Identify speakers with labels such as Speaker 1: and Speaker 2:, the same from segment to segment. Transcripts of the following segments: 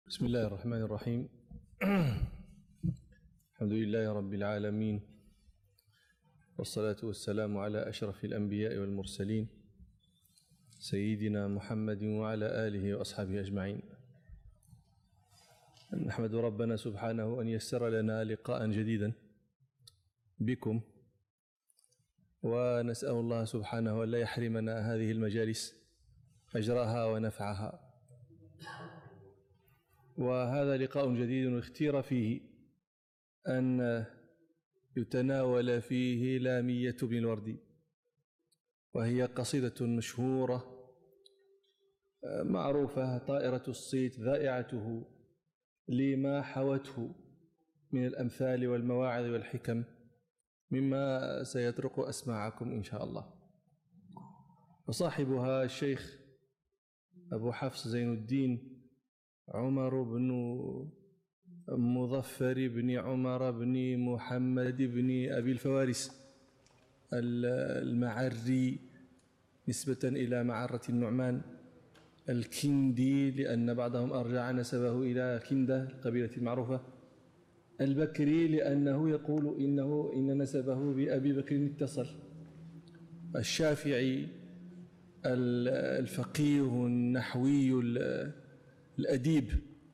Speaker 1: بسم الله الرحمن الرحيم. الحمد لله رب العالمين، والصلاة والسلام على أشرف الأنبياء والمرسلين سيدنا محمد وعلى آله وأصحابه أجمعين. نحمد ربنا سبحانه أن يسر لنا لقاء جديدا بكم، ونسأل الله سبحانه أن لا يحرمنا هذه المجالس أجرها ونفعها. وهذا لقاء جديد اختير فيه أن يتناول فيه لامية بن الوردي، وهي قصيدة مشهورة معروفة طائرة الصيت ذائعته لما حوته من الأمثال والمواعظ والحكم مما سيطرق أسماعكم إن شاء الله. وصاحبها الشيخ أبو حفص زين الدين عمر بن مظفر بن عمر بن محمد بن أبي الفوارس المعري نسبة إلى معرة النعمان، الكندي لأن بعضهم أرجع نسبه إلى كندة القبيلة المعروفة، البكري لأنه يقول إن نسبه بأبي بكر اتصل، الشافعي الفقيه النحوي الأديب،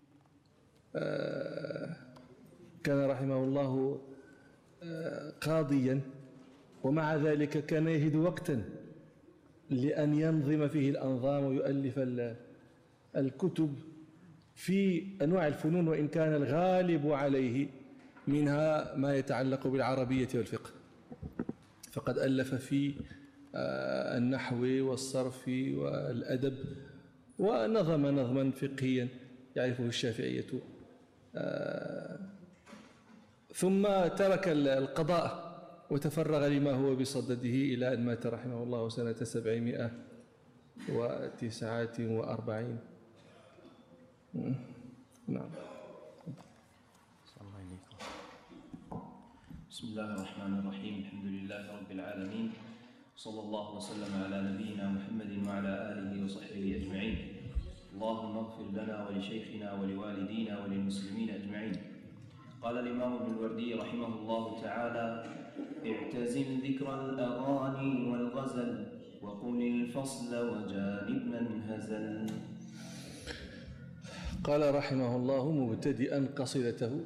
Speaker 1: كان رحمه الله قاضيا، ومع ذلك كان يجد وقتا لأن ينظم فيه الأنظام ويؤلف الكتب في أنواع الفنون، وإن كان الغالب عليه منها ما يتعلق بالعربية والفقه، فقد ألف في النحو والصرف والأدب، ونظم نظما فقهيا يعرفه الشافعية، ثم ترك القضاء وتفرغ لما هو بصدده إلى أن مات رحمه الله سنة 749. نعم.
Speaker 2: بسم الله الرحمن الرحيم. الحمد لله رب العالمين، صلى الله وسلم على نبينا محمد وعلى آله وصحبه أجمعين. اللهم اغفر لنا ولشيخنا ولوالدينا وللمسلمين أجمعين. قال الإمام ابن الوردي رحمه الله تعالى: اعتزل ذكر الأغاني والغزل وقل الفصل وجانب من هزل.
Speaker 1: قال رحمه الله مبتدئا قصيدته: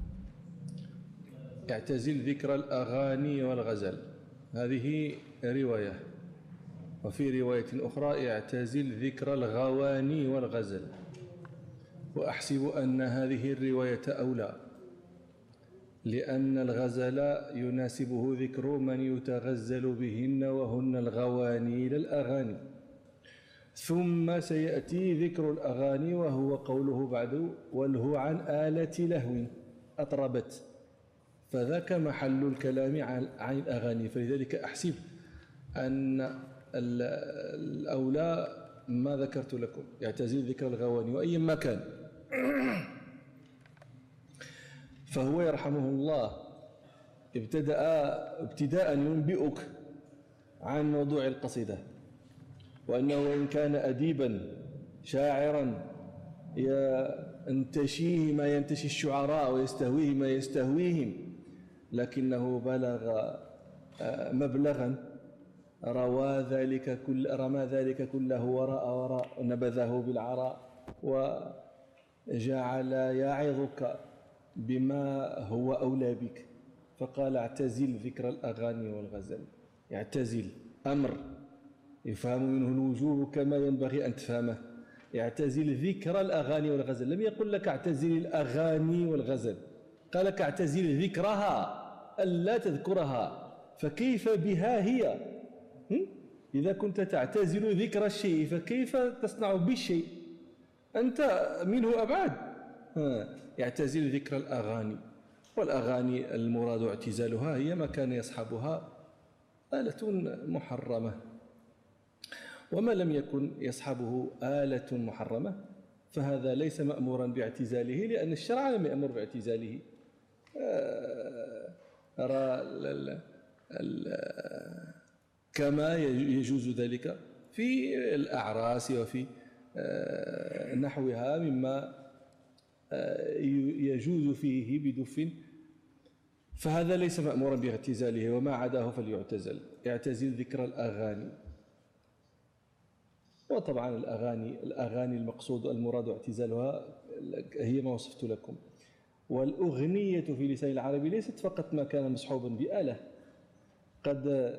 Speaker 1: اعتزل ذكر الأغاني والغزل. هذه رواية، وفي رواية أخرى اعتزل ذكر الغواني والغزل، وأحسب أن هذه الرواية أولى، لأن الغزل يناسبه ذكر من يتغزل بهن وهن الغواني للأغاني، ثم سيأتي ذكر الأغاني وهو قوله بعد: والهو عن آلة لهو أطربت، فذاك محل الكلام عن الأغاني. فلذلك أحسب أن الأولى ما ذكرت لكم، يعتزل ذكر الغواني وأي مكان. فهو يرحمه الله ابتداء ينبئك عن موضوع القصيدة، وأنه إن كان أديبا شاعرا ينتشيه ما ينتشي الشعراء ويستهويه ما يستهويهم، لكنه بلغ مبلغا رمى ذلك كله وراء ونبذه بالعراء، وجعل يعظك بما هو أولى بك، فقال: اعتزل ذكر الأغاني والغزل. اعتزل أمر يفهم منه الوجوب كما ينبغي أن تفهمه، اعتزل ذكر الأغاني والغزل، لم يقل لك اعتزل الأغاني والغزل، قال لك اعتزل ذكرها ألا تذكرها، فكيف بها هي؟ إذا كنت تعتزل ذكر الشيء فكيف تصنع بالشيء؟ أنت منه أبعد. يعتزل ذكر الأغاني، والأغاني المراد اعتزالها هي ما كان يصحبها آلة محرمة، وما لم يكن يصحبه آلة محرمة فهذا ليس مأمورا باعتزاله، لأن الشرع لم يأمر باعتزاله. كما يجوز ذلك في الأعراس وفي نحوها مما يجوز فيه بدف، فهذا ليس مأمورا باعتزاله، وما عداه فليعتزل. اعتزل ذكر الأغاني. وطبعا الأغاني المقصود المراد اعتزالها هي ما وصفت لكم. والأغنية في لسان العربي ليست فقط ما كان مصحوبا بآلة، قد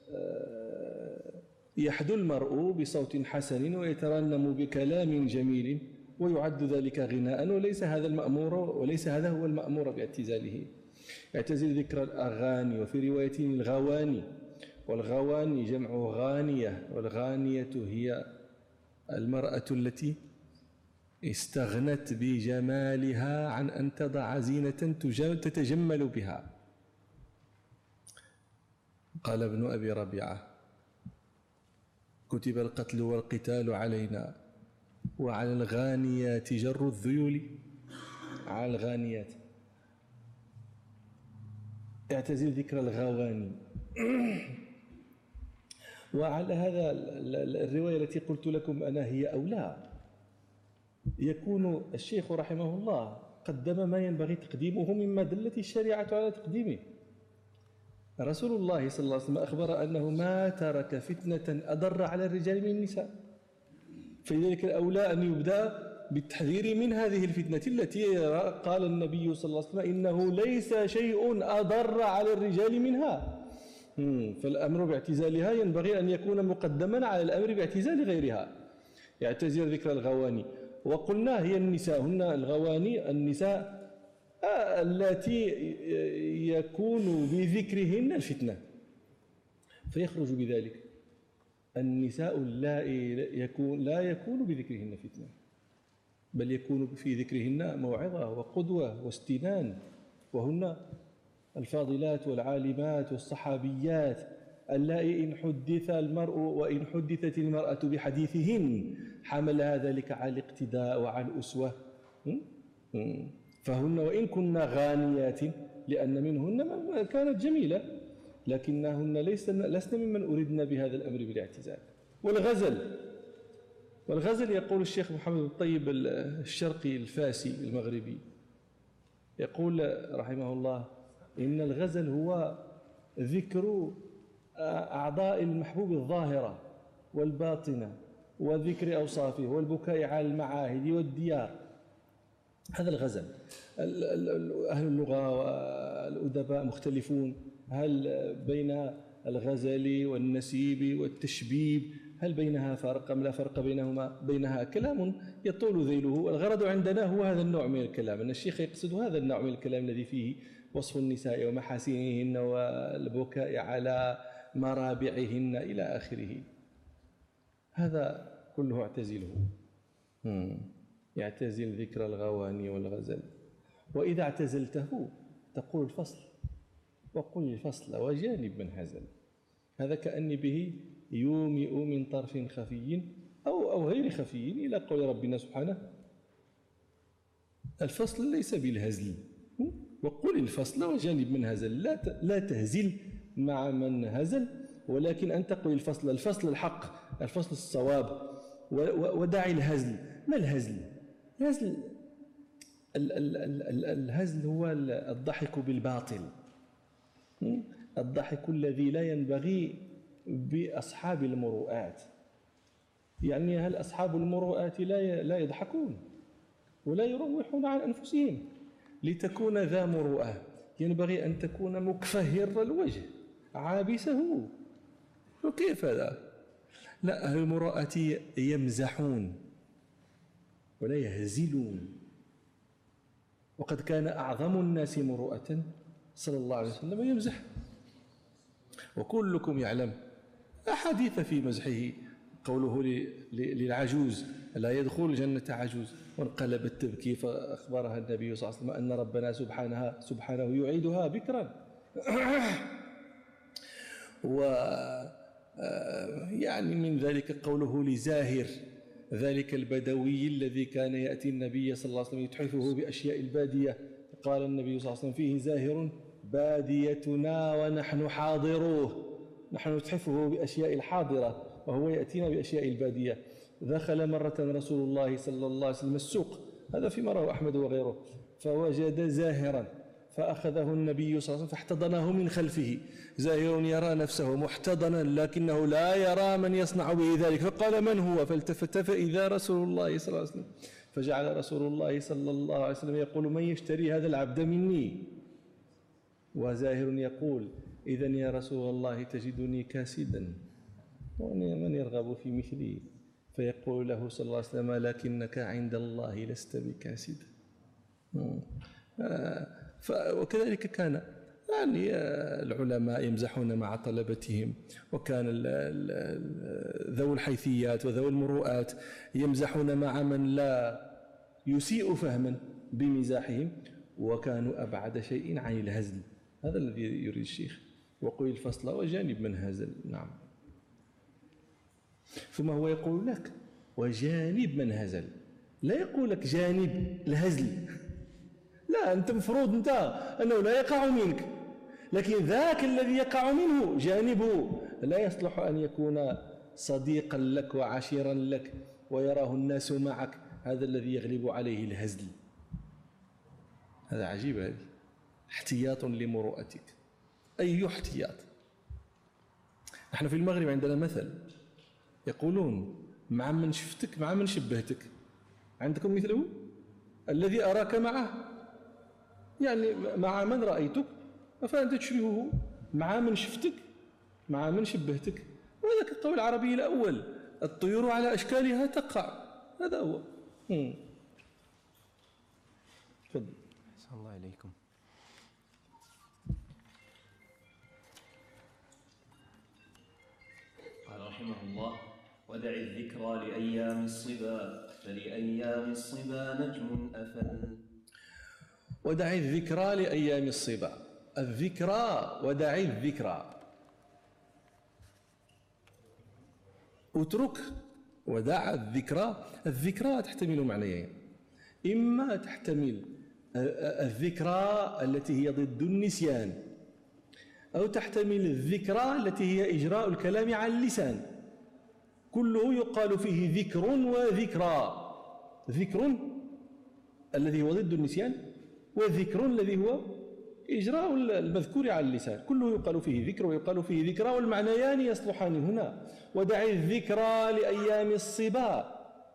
Speaker 1: يحدو المرء بصوت حسن ويترنم بكلام جميل ويعد ذلك غناء، وليس هذا هو المأمور باعتزاله. اعتزل ذكر الأغاني، وفي رواية الغواني، والغواني جمع غانية، والغانية هي المرأة التي استغنت بجمالها عن أن تضع زينة تتجمل بها. قال ابن أبي ربيعة: كتب القتل والقتال علينا، وعلى الغانيات جر الذيول. على الغانيات. اعتزل ذكر الغواني. وعلى هذا الرواية التي قلت لكم أنا هي أولى، يكون الشيخ رحمه الله قدم ما ينبغي تقديمه مما دلت الشريعة على تقديمه. رسول الله صلى الله عليه وسلم أخبر أنه ما ترك فتنة أضر على الرجال من النساء، فلذلك الأولى أن يبدأ بالتحذير من هذه الفتنة التي قال النبي صلى الله عليه وسلم إنه ليس شيء أضر على الرجال منها، فالأمر باعتزالها ينبغي أن يكون مقدما على الأمر باعتزال غيرها. يعتزل ذكر الغواني. وقلنا هي النساء، هن الغواني النساء التي يكون بذكرهن الفتنة، فيخرج بذلك النساء لا يكون بذكرهن فتنة، بل يكون في ذكرهن موعظة وقدوة واستنان، وهن الفاضلات والعالمات والصحابيات اللائي إن حدث المرء وإن حدثت المرأة بحديثهن حملها ذلك على الاقتداء وعلى الأسوة. فهن وإن كنا غانيات، لأن منهن كانت جميلة، لكنهن لسن ممن أردنا بهذا الأمر بالاعتزال. والغزل يقول الشيخ محمد الطيب الشرقي الفاسي المغربي، يقول رحمه الله: إن الغزل هو ذكر أعضاء المحبوب الظاهرة والباطنة، وذكر أوصافه، والبكاء على المعاهد والديار. هذا الغزل. أهل اللغة والأدباء مختلفون، هل بين الغزل والنسيب والتشبيب هل بينها فرق أم لا فرق بينهما؟ بينها كلام يطول ذيله. الغرض عندنا هو هذا النوع من الكلام، أن الشيخ يقصد هذا النوع من الكلام الذي فيه وصف النساء ومحاسنهن والبكاء على مرابعهن إلى آخره. هذا كله اعتزله. يعتزل ذكر الغواني والغزل. وإذا اعتزلته تقول الفصل، وقل الفصل وجانب من هزل. هذا كأني به يومئ من طرف خفي أو غير خفي إلى قول ربنا سبحانه: الفصل ليس بالهزل، وقل الفصل وجانب من هزل. لا تهزل مع من هزل، ولكن أن تقول الفصل الحق، الفصل الصواب، ودع الهزل. ما الهزل؟ الهزل هو الضحك بالباطل، الضحك الذي لا ينبغي بأصحاب المروءات. يعني هل أصحاب المروءات لا يضحكون ولا يروحون عن أنفسهم؟ لتكون ذا مروءة ينبغي أن تكون مكفهر الوجه عابسه. وكيف هذا؟ لا، أهل المروءة يمزحون ولا يهزلون. وقد كان أعظم الناس مروءة صلى الله عليه وسلم يمزح، وكلكم يعلم أحاديث في مزحه، قوله للعجوز: لا يدخل الجنة عجوز، وانقلبت تبكي فأخبرها النبي صلى الله عليه وسلم أن ربنا سبحانه يعيدها بكرا. ويعني من ذلك قوله لزاهر، ذلك البدوي الذي كان يأتي النبي صلى الله عليه وسلم يتحفه بأشياء البادية، قال النبي صلى الله عليه وسلم فيه: زاهر باديتنا ونحن حاضروه، نحن نتحفه بأشياء الحاضرة وهو يأتينا بأشياء البادية. دخل مرة رسول الله صلى الله عليه وسلم السوق هذا فيما رواه أحمد وغيره. فوجد زاهرا فأخذه النبي صلى الله عليه وسلم فاحتضنه من خلفه، زاهر يرى نفسه محتضنا لكنه لا يرى من يصنع به ذلك، فقال من هو؟ فالتفت فإذا رسول الله صلى الله عليه وسلم، فجعل رسول الله صلى الله عليه وسلم يقول من يشتري هذا العبد مني؟ وزاهر يقول إذن يا رسول الله تجدني كاسدا ومن يرغب في مثلي؟ فيقول له صلى الله عليه وسلم لكنك عند الله لست بكاسد. وكذلك كان يعني العلماء يمزحون مع طلبتهم، وكان ذوي الحيثيات وذوي المروءات يمزحون مع من لا يسيء فهما بمزاحهم، وكانوا أبعد شيء عن الهزل. هذا الذي يريد الشيخ، وقل الفصل وجانب من هزل. نعم. ثم هو يقول لك وجانب من هزل، لا يقول لك جانب الهزل، لا، أنت مفروض أنت أنه لا يقع منك، لكن ذاك الذي يقع منه جانبه لا يصلح أن يكون صديقا لك وعشيرا لك ويراه الناس معك، هذا الذي يغلب عليه الهزل. هذا عجيب، هذه احتياط لمروءتك. أي احتياط؟ نحن في المغرب عندنا مثل يقولون مع من شفتك مع من شبهتك. عندكم مثله؟ الذي أراك معه، يعني مع من رأيتك فأنت تشبهه، مع من شفتك مع من شبهتك. وهذا كالقول العربي الأول الطيور على أشكالها تقع، هذا هو. تفضل.
Speaker 2: أحسن الله إليكم. قال رحمه الله ودع الذكرى لأيام الصبا فلأيام الصبا نجم أفل.
Speaker 1: ودع الذكرى لأيام الصبا، الذكرى ودع الذكرى، اترك ودع الذكرى. الذكرى تحتمل معنيين، إما تحتمل الذكرى التي هي ضد النسيان، أو تحتمل الذكرى التي هي إجراء الكلام على اللسان. كله يقال فيه ذكر وذكرى، ذكر الذي هو ضد النسيان، وذكر الذي هو إجراء المذكور على اللسان. كله يقال فيه ذكر ويقال فيه ذكرى، والمعنيان يصلحان هنا. ودع الذكرى لأيام الصبا،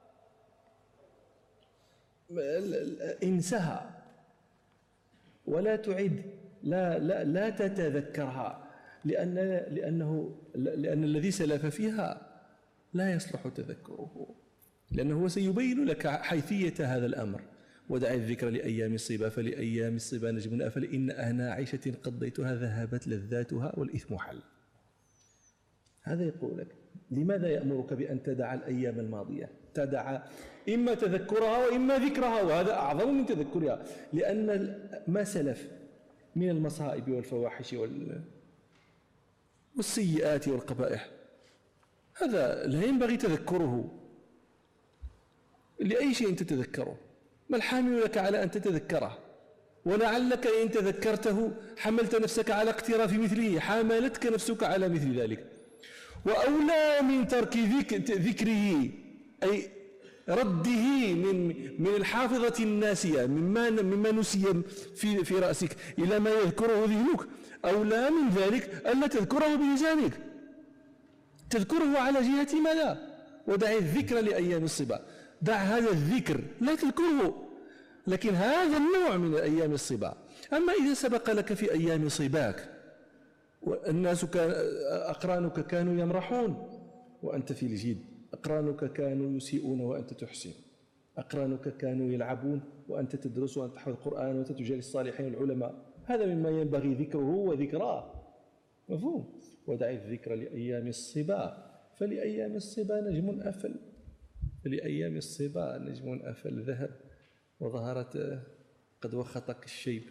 Speaker 1: انسها ولا تعد، لا تتذكرها، لأن الذي سلف فيها لا يصلح تذكره، لأنه هو سيبين لك حيثية هذا الأمر. ودع الذكر لأيام الصبا فلأيام الصبا نجم أفل إن أهنى عيشة قضيتها ذهبت لذاتها والإثم حل. هذا يقول لك لماذا يأمرك بأن تدع الأيام الماضية؟ تدع إما تذكرها وإما ذكرها، وهذا أعظم من تذكرها، لأن ما سلف من المصائب والفواحش والسيئات والقبائح هذا لا ينبغي تذكره. لأي شيء تتذكره؟ ما الحامل لك على أن تتذكره؟ ولعلك إن تذكرته حملت نفسك على اقتراف مثله، حاملتك نفسك على مثل ذلك. وأولى من ترك ذكره أي رده من الحافظة الناسية مما نسي في رأسك إلى ما يذكره ذهنك، أولى من ذلك ألا تذكره بلسانك، تذكره على جهة ماذا؟ ودع الذكر لأيام الصبا، دع هذا الذكر لا تذكره، لكن هذا النوع من أيام الصبا. أما إذا سبق لك في أيام صباك والناس أقرانك كانوا يمرحون وأنت في الجد، أقرانك كانوا يسيئون وأنت تحسن، أقرانك كانوا يلعبون وأنت تدرس وأنت تحفظ القرآن وأنت تجالس الصالحين العلماء، هذا مما ينبغي ذكره وذكراه. مفهوم؟ ودع الذكر لأيام الصبا فلأيام الصبا نجم أفل، فلأيام الصبا نجم أفل ذهب وظهرت قد وخطك الشيب،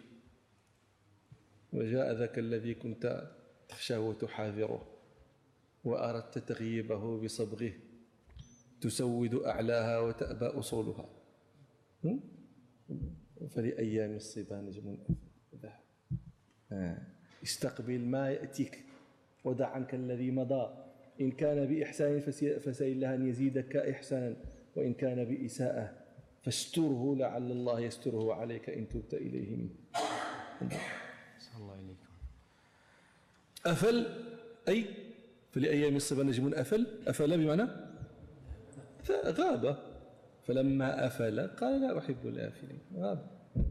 Speaker 1: وجاء ذاك الذي كنت تخشاه وتحاذره وأردت تغييبه بصبغه، تسود أعلاها وتأبى أصولها. فلأيام الصبا نجم ذهب. استقبل ما يأتيك ودع عنك الذي مضى، إن كان بإحسان فسأل الله أن يزيدك إحسانا، وإن كان بإساءة فاستره لعل الله يستره عليك إن تبت إليه منه.
Speaker 2: صلى الله عليكم.
Speaker 1: أفل أي فلأيام الصبا نجم أفل بمعنى غاب، فلما أفل قال لا أحب الآفلين، غاب.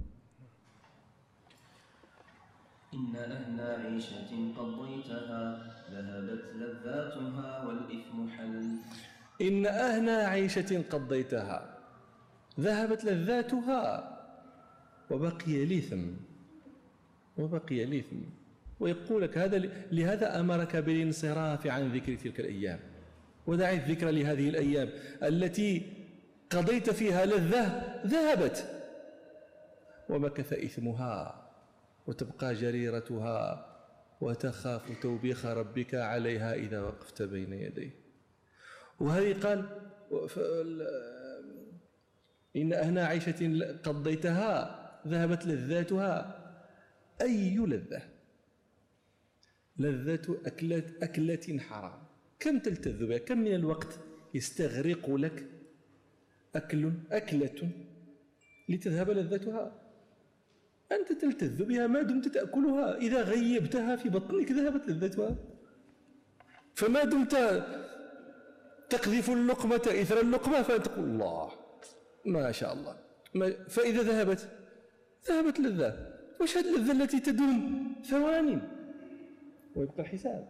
Speaker 2: إن أهنى عيشة قضيتها ذهبت لذاتها والإثم حل.
Speaker 1: إن أهنى عيشة قضيتها ذهبت لذاتها وبقي الإثم. ويقول لك لهذا أمرك بالانصراف عن ذكر تلك الأيام، ودع الذكر لهذه الأيام التي قضيت فيها لذة ذهبت ومكث إثمها وتبقى جريرتها وتخاف توبيخ ربك عليها إذا وقفت بين يديه. وهذه قال إن أهنى عيشة قضيتها ذهبت لذاتها. أي لذة أكلة حرام، كم تلتذ بها؟ كم من الوقت يستغرق لك أكلة لتذهب لذتها؟ أنت تلتذ بها ما دمت تأكلها، إذا غيبتها في بطنك ذهبت لذتها. فما دمت تقذف اللقمة إثر اللقمة فتقول الله ما شاء الله، فإذا ذهبت لذة. وش هذه اللذة التي تدوم ثواني ويبقى الحساب؟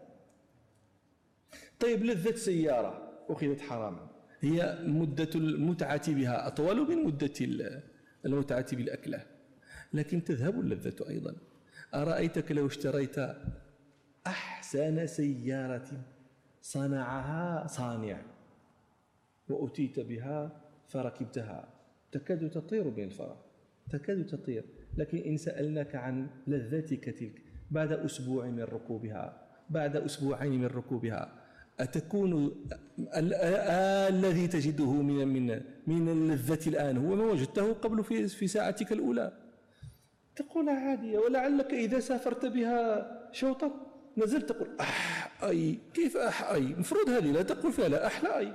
Speaker 1: طيب لذة سيارة أخذت حراما، هي مدة المتعة بها أطول من مدة المتعة بالأكلة، لكن تذهب اللذة أيضا. أرأيتك لو اشتريت أحسن سيارة صنعها صانع وأتيت بها فركبتها تكاد تطير بين الفرح، تكاد تطير، لكن إن سألناك عن لذتك تلك بعد أسبوع من ركوبها، بعد أسبوعين من ركوبها، أتكون الذي تجده من اللذة الآن هو ما وجدته قبل في ساعتك الأولى؟ تقول عادية. ولعلك إذا سافرت بها شوطا نزلت تقول أي كيف أي، مفروض هذه لا تقول فيها لا أحلى أي.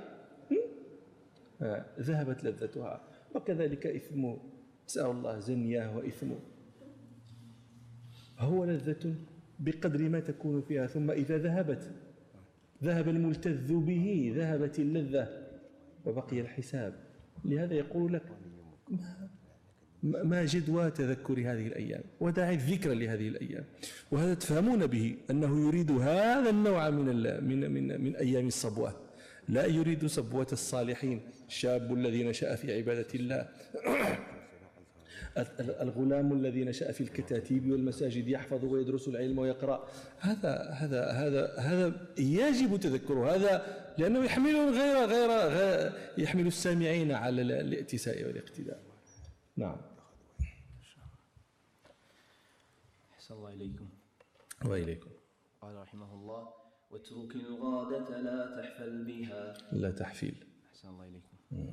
Speaker 1: ذهبت لذتها. وكذلك إثم، نسأل الله زنياه وإثمه، هو لذة بقدر ما تكون فيها، ثم إذا ذهب الملتذ به ذهبت اللذة وبقي الحساب. لهذا يقول لك ما جدوى تذكر هذه الأيام، وداعي الذكر لهذه الأيام. وهذا تفهمون به أنه يريد هذا النوع من أيام الصبوة، لا يريد صبوة الصالحين، الشاب الذي نشأ في عبادة الله، الغلام الذي نشأ في الكتاتيب والمساجد يحفظ ويدرس العلم ويقرأ. هذا يجب تذكره، هذا لأنه يحمل السامعين على الائتساء والاقتداء. نعم.
Speaker 2: أحسن الله إليكم.
Speaker 1: وإليكم.
Speaker 2: قال رحمه الله: واترك الغادة لا تحفل بها.
Speaker 1: لا تحفيل.
Speaker 2: أحسن الله إليكم.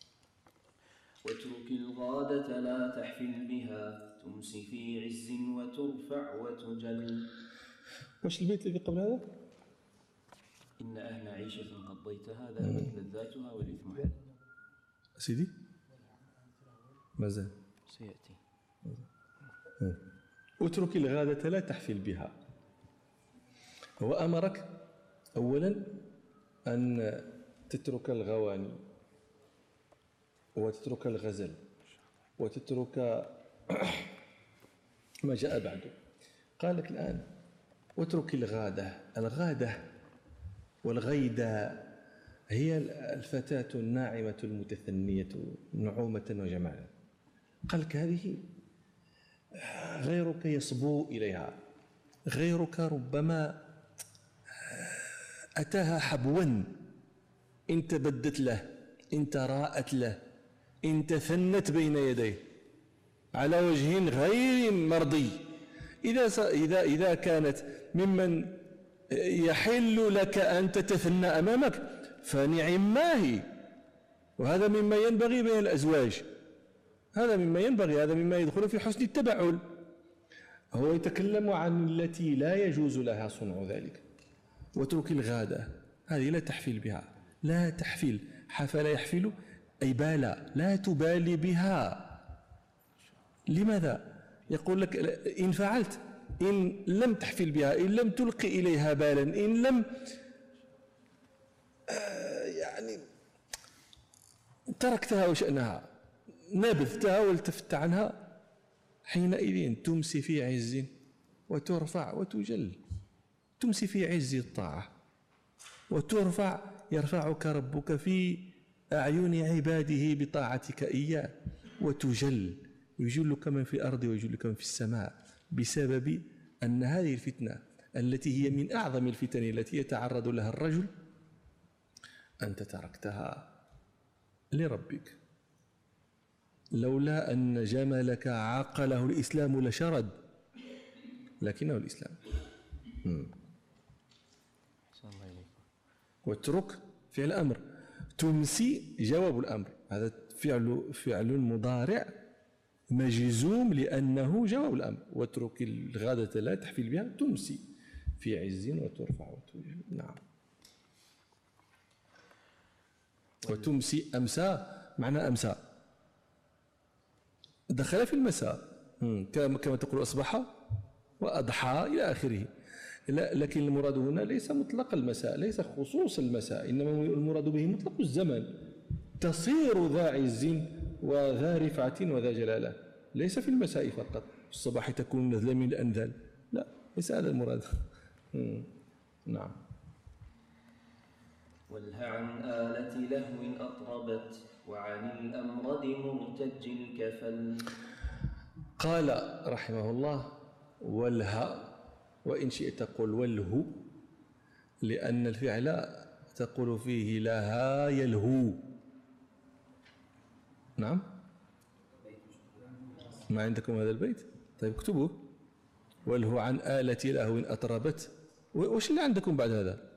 Speaker 2: واترك الغادة لا تحفل بها، تمسي في عز وترفع وتجل.
Speaker 1: وش البيت الذي قبل هذا؟
Speaker 2: إن أهل عيشة قضيتها ذهبت لذاتها والإثم حل.
Speaker 1: سيدي مازال
Speaker 2: سيأتي.
Speaker 1: اترك الغادة لا تحفل بها. هو أمرك أولا أن تترك الغواني وتترك الغزل وتترك ما جاء بعده. قال لك الآن واترك الغادة والغيدة هي الفتاة الناعمة المتثنية نعومة وجمالا. قال لك هذه غيرك يصبو إليها، غيرك ربما أتاها حبوا، إن تبدت له، إن تراءت له، إن تثنت بين يديه على وجه غير مرضي. إذا كانت ممن يحل لك أن تتثنى أمامك فنعم ما هي. وهذا مما ينبغي بين الأزواج، هذا مما يدخل في حسن التبعل. هو يتكلم عن التي لا يجوز لها صنع ذلك. واترك الغادة، هذه لا تحفل بها، لا تحفل. حفل يحفل أي بالا، لا تبالي بها. لماذا؟ يقول لك إن فعلت، إن لم تحفل بها، إن لم تلقي إليها بالا، إن لم يعني تركتها وشأنها، نبذتها والتفت عنها، حينئذ تمسي في عز وترفع وتجل. تمسي في عز الطاعة وترفع، يرفعك ربك في أعين عباده بطاعتك إياه، وتجل، يجلك من في الأرض ويجلك من في السماء، بسبب أن هذه الفتنة التي هي من أعظم الفتن التي يتعرض لها الرجل أنت تركتها لربك. لولا أن جملك عقله الإسلام لشرد، لكنه الإسلام. واترك فعل أمر، تمسي جواب الأمر، هذا فعل مضارع مجزوم لأنه جواب الأمر. واترك الغادة لا تحفل بها، تمسي في عز وترفع وتجل. نعم. وتمسي، أمسى معنى أمسى، دخل في المساء، كما تقول أصبح وأضحى إلى آخره. لكن المراد هنا ليس مطلق المساء، ليس خصوص المساء، إنما المراد به مطلق الزمن. تصير ذا عز وذا رفعة وذا جلالة، ليس في المساء فقط. في الصباح تكون نذلا من الأنذال، لا، ليس هذا المراد. نعم.
Speaker 2: والها عن آلة لهو أطربت، وعن الأمرد مرتج الكفل.
Speaker 1: قال رحمه الله: والها، وإن شئت قل وله، لأن الفعل تقول فيه لها يلهو. نعم، ما عندكم هذا البيت؟ طيب اكتبوه. والهو عن آلة لهو أطربت. وش اللي عندكم بعد هذا؟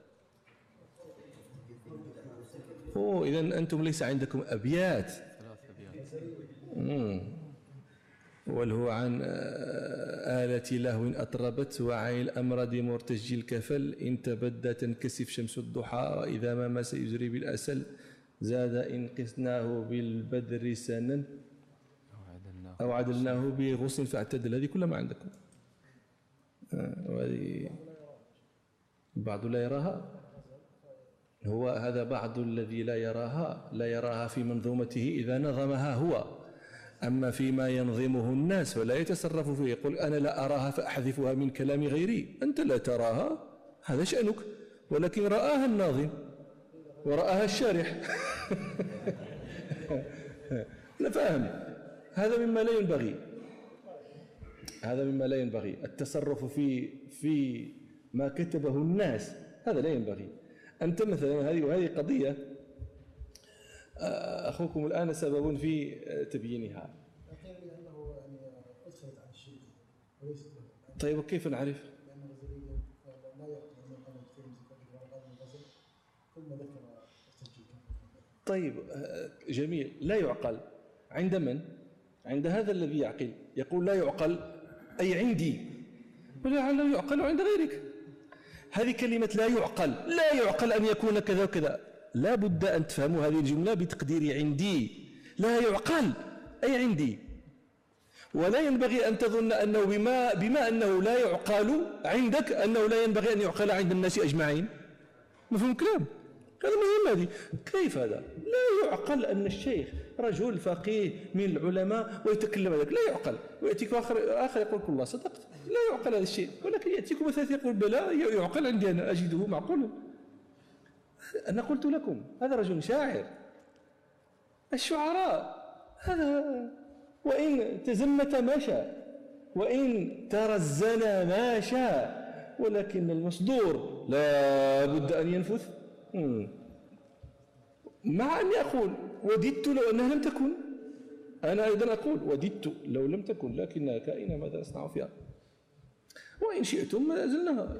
Speaker 1: إذن أنتم ليس عندكم أبيات. والهو عن آلة لهو أطربت، وعن الأمرد مرتج الكفل، إن تبدى تنكسف شمس الضحى، وإذا ما مس يجري بالأسل، زاد إن قسناه بالبدر سنا أو عدلناه بغصن فاعتدل. هذه كلها ما عندكم. وهذه بعض لا يراها. هو هذا بعض الذي لا يراها في منظومته إذا نظمها هو، أما فيما ينظمه الناس ولا يتصرف فيه، يقول أنا لا أراها فأحذفها من كلام غيري. أنت لا تراها، هذا شأنك، ولكن رآها الناظم ورآها الشارح. لا فاهم، هذا مما لا ينبغي، هذا مما لا ينبغي التصرف في ما كتبه الناس، هذا لا ينبغي. أنت مثلا هذه قضية أخوكم الآن سبب في تبيينها. طيب وكيف نعرف؟ طيب جميل. لا يعقل عند من؟ عند هذا الذي يعقل، يقول لا يعقل أي عندي، ولعله يعقل عند غيرك. هذه كلمة لا يعقل، لا يعقل أن يكون كذا وكذا. لا بد أن تفهموا هذه الجملة بتقدير عندي. لا يعقل أي عندي. ولا ينبغي أن تظن أنه بما أنه لا يعقل عندك أنه لا ينبغي أن يعقل عند الناس أجمعين. مفهوم الكلام؟ هذا مهم. هذه كيف هذا؟ لا يعقل أن الشيخ رجل فقيه من العلماء ويتكلم هذاك، لا يعقل. ويأتيك آخر يقول كل الله صدقت، لا يعقل هذا الشيء. ولكن يأتيكم مثلا يقول بلى يعقل عندي أنا، أجده معقولا. أنا قلت لكم هذا رجل شاعر. الشعراء هذا وإن تزمت ما شاء، وإن ترزل ما شاء، ولكن المصدور لا بد أن ينفث. مع أني أقول وددت لو أنها لم تكن. أنا أيضا أقول وددت لو لم تكن، لكنها كائنة، ماذا أصنع فيها؟ وإن شئتم ما زلنا.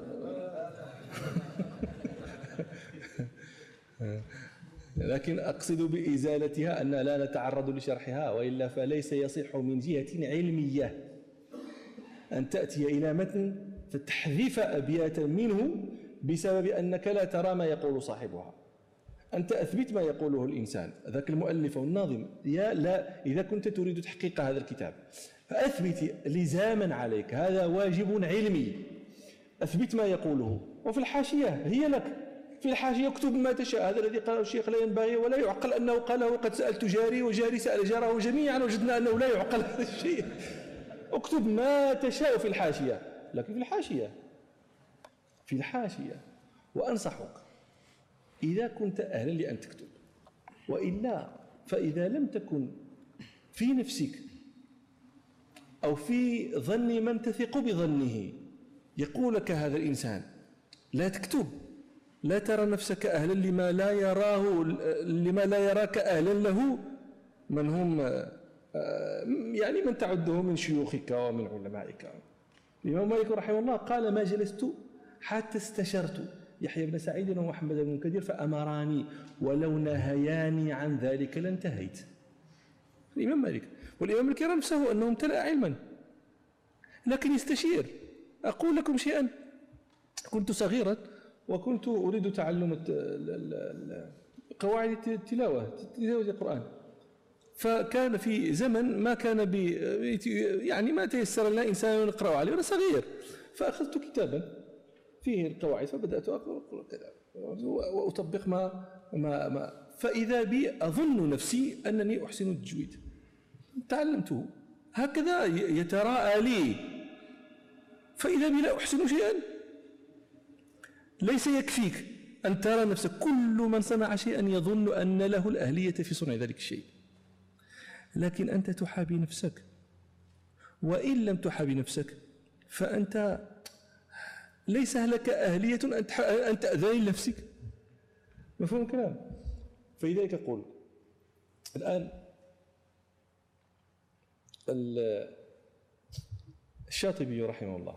Speaker 1: لكن أقصد بإزالتها أن لا نتعرض لشرحها، وإلا فليس يصح من جهة علمية أن تأتي إلى متن فتحذف أبياتا منه بسبب أنك لا ترى ما يقول صاحبها. أنت أثبت ما يقوله الإنسان، ذاك المؤلف والناظم، يا لا، إذا كنت تريد تحقيق هذا الكتاب فأثبت لزاما عليك، هذا واجب علمي، أثبت ما يقوله. وفي الحاشية هي لك، في الحاشية اكتب ما تشاء. هذا الذي قاله الشيخ لا ينبغي ولا يعقل أنه قاله، قد سألت جاري وجاري سأل جاره جميعا وجدنا أنه لا يعقل هذا الشيء. اكتب ما تشاء في الحاشية، لكن في الحاشية وأنصحك إذا كنت أهلا لأن تكتب، وإلا فإذا لم تكن في نفسك أو في ظن من تثق بظنه يقول لك هذا الإنسان لا تكتب، لا ترى نفسك أهلا لما لا يراك أهلا له من هم يعني من تعده من شيوخك ومن علمائك. الإمام مالك رحمه الله قال ما جلست حتى استشرت يحيى بن سعيد ومحمد بن كثير فأمراني ولو نهياني عن ذلك لانتهيت. الإمام مالك، والإمام مالك يرى نفسه أنه امتلأ علما لكن يستشير. أقول لكم شيئا، كنت صغيرا وكنت أريد تعلم قواعد تلاوة القرآن، فكان في زمن ما كان يعني ما تيسر لنا إنسان يقرأ عليه وأنا صغير، فأخذت كتابا فيه القواعد فبدأت أقرأ كذا وأطبق ما فإذا بي أظن نفسي أنني أحسن التجويد، تعلمته هكذا يتراءى لي، فإذا بي لا أحسن شيئا. ليس يكفيك أن ترى نفسك، كل من صنع شيئا يظن أن له الأهلية في صنع ذلك الشيء، لكن أنت تحابي نفسك، وإن لم تحابي نفسك فأنت ليس لك أهلية أن تأذن لنفسك. مفهوم الكلام؟ فلذلك أقول الآن الشاطبي رحمه الله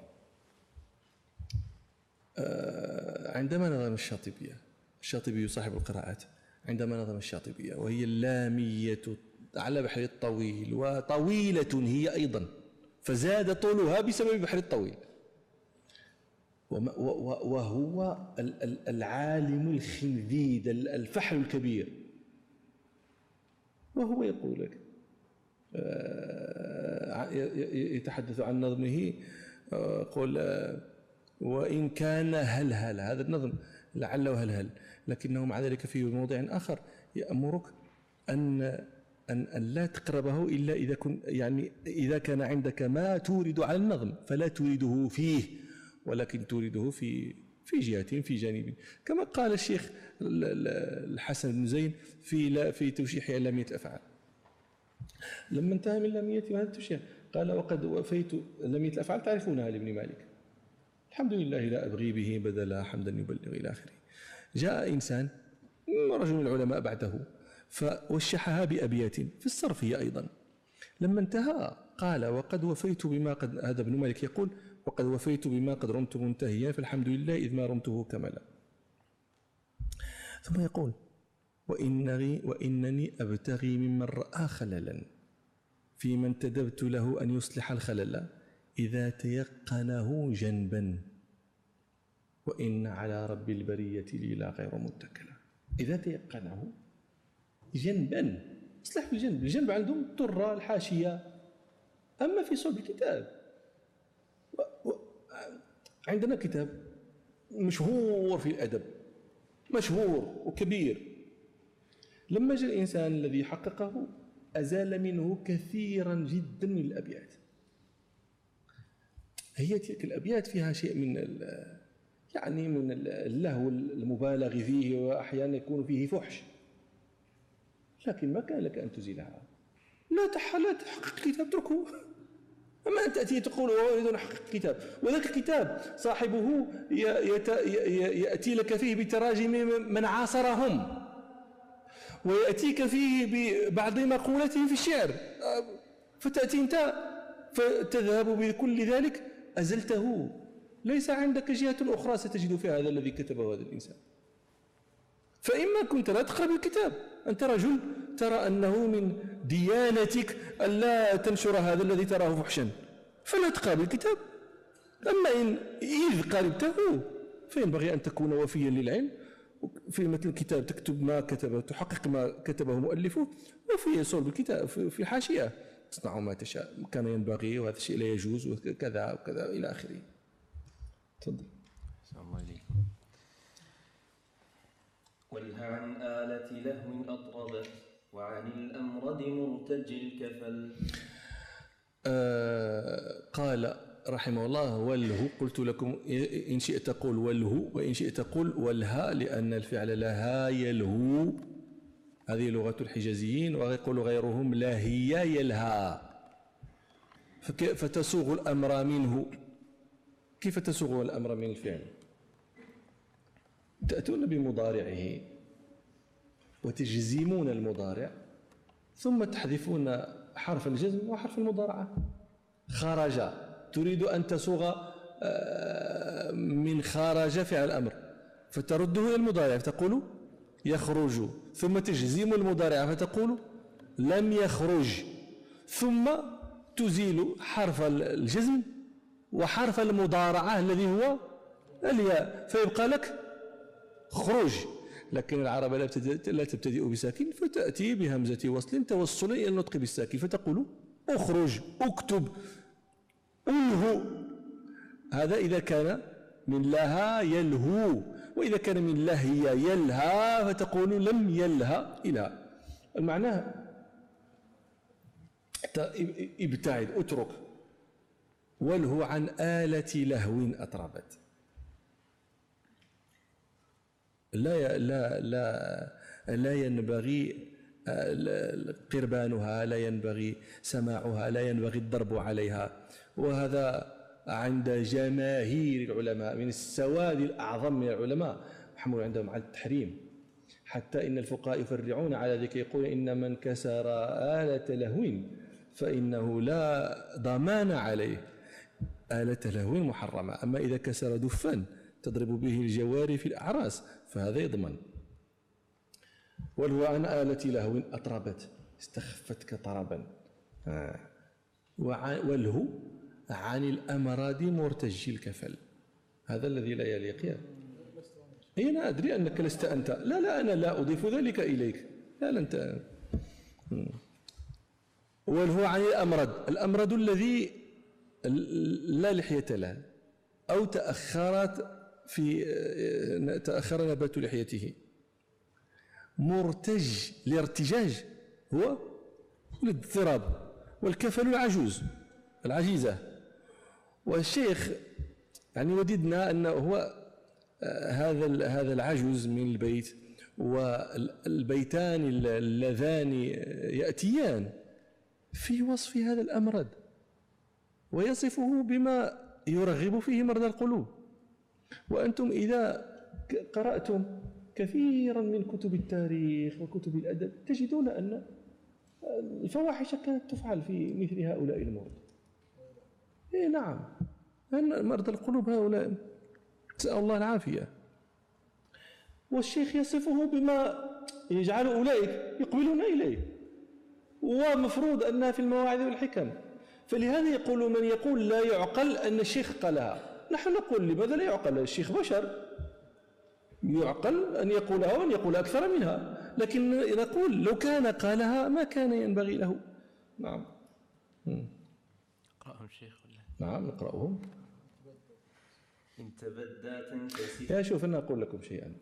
Speaker 1: عندما نظم الشاطبي صاحب القراءات، عندما نظم الشاطبية وهي اللامية على بحر الطويل، وطويلة هي أيضا فزاد طولها بسبب بحر الطويل، وهو العالم الخنذيد الفحل الكبير، وهو يقول لك يتحدث عن نظمه، قل وإن كان هلهل، هذا النظم لعله هلهل، لكنه مع ذلك في موضع آخر يأمرك أن لا تقربه إلا إذا كان عندك ما تورد على النظم، فلا تورده فيه ولكن تورده في جهة، في جانب، كما قال الشيخ الحسن بن زين في توشيح لامية الأفعال. لما انتهى من لامية هذا التوشيح قال وقد وفيت لامية الأفعال، تعرفونها لابن مالك، الحمد لله لا أبغي به بدلا حمدا يبلغ إلى آخره. جاء إنسان رجل من العلماء بعده فوشحها بأبيات في الصرف هي أيضا. لما انتهى قال وقد وفيت بما قد، هذا ابن مالك يقول وقد وفيت بما قد رمت منتهيا فالحمد لله إذ ما رمته كملا. ثم يقول وإنني أبتغي ممن رأى خللا في من تدبت له أن يصلح الخلل إذا تيقنه جنبا وإن على رب البرية لي لا غير متكلا. إذا تيقنه جنبا، اصلح في الجنب عندهم الطرة الحاشية، أما في صلب الكتاب عندنا كتاب مشهور في الأدب، مشهور وكبير، لما جاء الإنسان الذي حققه أزال منه كثيرا جدا من الأبيات. هي تلك الأبيات فيها شيء من من اللهو المبالغ فيه، وأحيانا يكون فيه فحش، لكن ما كان لك أن تزيلها. لا تحقق كتاب، اتركه. أما أن تأتي تقول أريد أن أحقق كتاب، وذاك الكتاب صاحبه يأتي لك فيه بتراجم من عاصرهم، ويأتيك فيه ببعض مقولاتهم في الشعر، فتأتي أنت فتذهب بكل ذلك أزلته. ليس عندك جهة أخرى ستجد فيها هذا الذي كتبه هذا الإنسان. فإما كنت لا تقرأ بالكتاب، أنت رجل ترى أنه من ديانتك ألا تنشر هذا الذي تراه فحشا، فلا تقرأ بالكتاب. أما إذ قربته فينبغي أن تكون وفيا للعلم في مثل الكتاب تكتب ما كتبه، تحقق ما كتبه مؤلفه، وفي صلب الكتاب في الحاشية تصنع ما تشاء، كان ينبغي وهذا الشيء لا يجوز وكذا وكذا إلى آخره. تفضل.
Speaker 2: الله عليكم. وانه عن آلة لهو أطربت وعن الأمرد مرتج الكفل.
Speaker 1: قال رحمه الله والهو، قلت لكم إن شئت قول والهو وإن شئت قول والها، لأن الفعل لها يلهو، هذه لغة الحجازيين، ويقول غيرهم لا هي يلها، فتسوغ الأمر منه. كيف تسوغ الأمر من الفعل؟ تأتون بمضارعه وتجزمون المضارع ثم تحذفون حرف الجزم وحرف المضارعة. خرج، تريد أن تسوغ من خرج فعل الأمر فترده إلى المضارع فتقول يخرج، ثم تجزم المضارع فتقول لم يخرج، ثم تزيل حرف الجزم وحرف المضارعة الذي هو الياء، فيبقى لك خروج. لكن العرب لا تبتدئ بساكن، فتأتي بهمزة وصل توصلا إلى النطق بالساكن فتقول اخرج، اكتب، ألهو. هذا إذا كان من لها يلهو، وإذا كان من لهي يلهى فتقول لم يلهى إلى. المعنى ابتعد، اترك. والهو عن آلة لهو أطربت. لا ينبغي قربانها، لا ينبغي سماعها، لا ينبغي الضرب عليها، وهذا عند جماهير العلماء من السواد الأعظم من العلماء محمول عندهم على التحريم، حتى إن الفقهاء يفرعون على ذلك، يقول إن من كسر آلة لهو فإنه لا ضمان عليه، آلة لهو محرمة. أما إذا كسر دفا تضرب به الجواري في الأعراس فهذا يضمن. والهو عن آلة لهو أطربت، استخفتك طربا. والهو عن الأمراض مرتج الكفل، هذا الذي لا يليق. أنا أدري أنك لست أنت، لا أنا لا أضيف ذلك إليك، لا أنت. والهو عن الأمرد الذي لا لحية له أو تأخر نبات لحيته. مرتج، الارتجاج هو الاضطراب، والكفل العجوز العجيزة. والشيخ يعني وددنا أنه هو هذا العجوز من البيت والبيتان اللذان يأتيان في وصف هذا الأمرد، ويصفه بما يرغب فيه مرضى القلوب. وأنتم إذا قرأتم كثيرا من كتب التاريخ وكتب الأدب تجدون أن الفواحش كانت تفعل في مثل هؤلاء المرضى. نعم، أن مرضى القلوب هؤلاء نسأل الله العافية. والشيخ يصفه بما يجعل أولئك يقبلون إليه، ومفروض أنها في المواعظ والحكم. فلهذا يقول من يقول لا يعقل أن الشيخ قالها، نحن نقول لماذا لا يعقل؟ الشيخ بشر، يعقل أن يقولها وأن يقول أكثر منها، لكن نقول لو كان قالها ما كان ينبغي له. نعم.
Speaker 2: نقرأهم الشيخ ولا؟
Speaker 1: نعم نقرأهم.
Speaker 2: إن تبدى تنكسر.
Speaker 1: يا شوف أنا أقول لكم شيئا.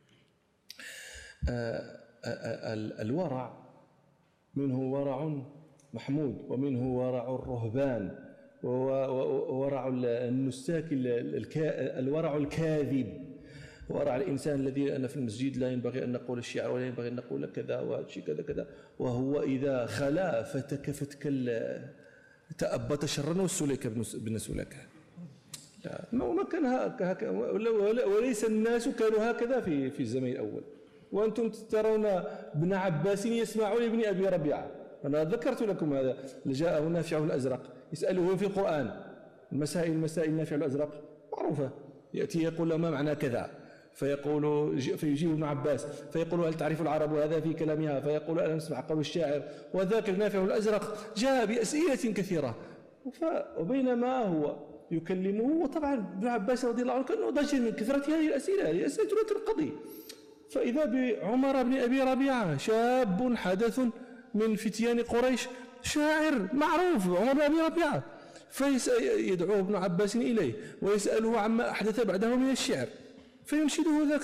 Speaker 1: الورع منه ورع محمود، ومنه ورع الرهبان، وورع النساك، الورع الكاذب، ورع الإنسان الذي أنا في المسجد لا ينبغي أن نقول الشعر ولا ينبغي أن نقول كذا وشيء كذا كذا، وهو إذا خلا فتك تأبط شرا والسليك بن سلكة. ما كان هكذا، وليس الناس كانوا هكذا في الزمن الأول. وأنتم ترون ابن عباس يسمع لابن أبي ربيعة، أنا ذكرت لكم هذا. جاءه نافع الأزرق يسأله في القرآن مسائل نافع الأزرق معروفة، يأتي يقول له ما معنى كذا، فيجيب ابن عباس فيقول هل تعرف العرب هذا في كلامها؟ فيقول أنا نسمع قول الشاعر. وذاك نافع الأزرق جاء بأسئلة كثيرة، وبينما هو يكلمه، وطبعا ابن عباس رضي الله عنه كان ضجر من كثرة هذه الأسئلة، هذه أسئلة لا تنقضي. فإذا بعمر بن أبي ربيعة شاب حدث من فتيان قريش شاعر معروف عمر بن أبي ربيعة، فيدعو ابن عباس إليه ويسأله عما أحدث بعده من الشعر فينشده ذاك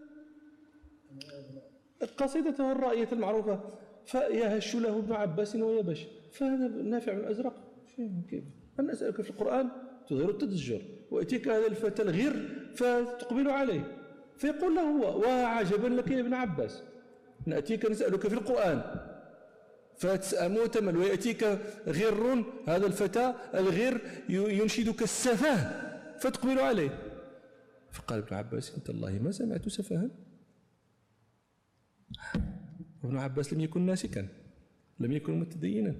Speaker 1: قصيدته الرائية المعروفة فيهش له ابن عباس ويبش. فهذا نافع بن الأزرق كيف أنا أسألك في القرآن تظهر التدجر وأتيك هذا الفتى الغير فتقبل عليه فيقول له هو وعجبا لك يا ابن عباس نأتيك نسألك في القرآن فتسأل مؤتمل ويأتيك غر هذا الفتى الغير ينشدك السفاه فتقبل عليه. فقال ابن عباس انت الله ما سمعت سفاها. ابن عباس لم يكن ناسكا لم يكن متدينا.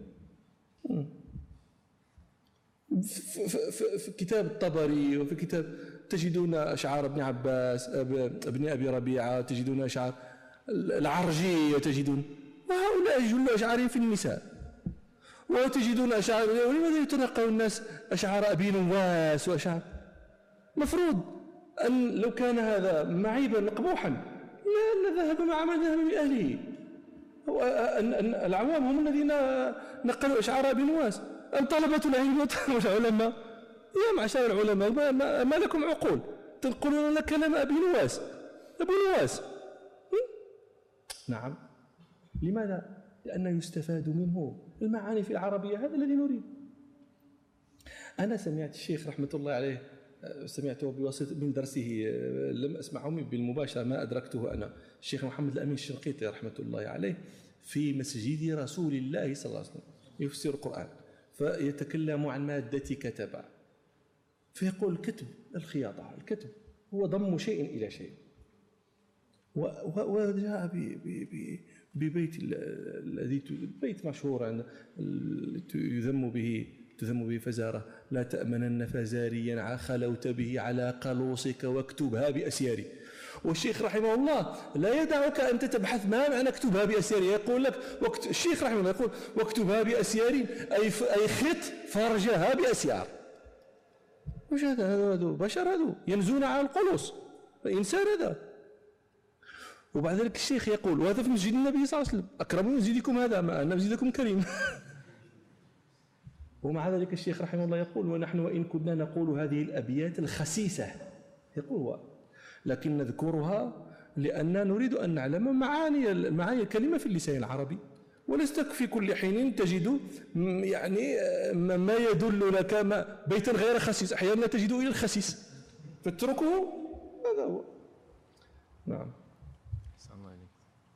Speaker 1: في كتاب الطبري وفي كتاب تجدون أشعار ابن عباس ابن أبي ربيعة، تجدون أشعار العرجي، تجدون وهؤلاء جل أشعارهم في النساء، وتجدون أشعار. ولماذا يتنقل الناس أشعار أبي نواس وأشعار؟ مفروض أن لو كان هذا معيبا مقبوحا لا ذهب مع من ذهب بأهله. العوام هم الذين نقلوا أشعار أبي نواس أم طلبة العلم والعلماء؟ يا معشر العلماء ما لكم عقول تنقلون لنا كلام أبي نواس؟ أبو نواس نعم. لماذا؟ لأنه يستفاد منه المعاني في العربية، هذا الذي نريد. أنا سمعت الشيخ رحمة الله عليه، سمعته بواسطة من درسه، لم أسمعه بالمباشرة، ما أدركته أنا، الشيخ محمد الأمين الشنقيطي رحمة الله عليه في مسجد رسول الله صلى الله عليه وسلم يفسر القرآن، فيتكلم عن مادة كتب، فيقول الكتب الخياطة، الكتب هو ضم شيء إلى شيء، وجاء ببيت الذي بيت مشهور تذم به فزارة: لا تأمنن فزاريا خلوت به على قلوصك واكتبها بأسياري. والشيخ رحمه الله لا يدعك أنت تبحث ما معنى اكتبها بأسياري، يقول لك الشيخ رحمه الله يقول واكتبها بأسياري أي خط فرجها بأسيار. وش هذا بشر، هذا ينزون على القلوص، إنسان هذا. وبعد ذلك الشيخ يقول، وهذا في مسجد النبي صلى الله عليه وسلم: أكرم من زيدكم هذا، ما أنا بزيدكم كريم. ومع ذلك الشيخ رحمه الله يقول: ونحن وإن كنا نقول هذه الأبيات الخسيسة، يقول هو، لكن نذكرها لأننا نريد أن نعلم معاني الكلمة في اللسان العربي، ولست في كل حين تجد يعني ما يدل لك بيتا غير خسيس، أحيانا تجد إلى الخسيس فاتركه، هذا هو. نعم.
Speaker 2: السلام عليكم.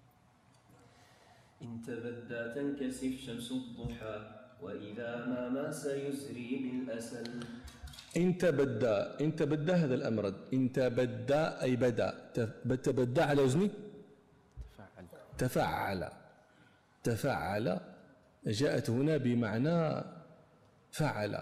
Speaker 2: إن تبدى تنكسف شمس الضحى، وإذا ما ماس يزري بالأسل.
Speaker 1: إن تبدى هذا الأمر، إن تبدى أي بدأ، تبدى على وزن تفعل جاءت هنا بمعنى فعل.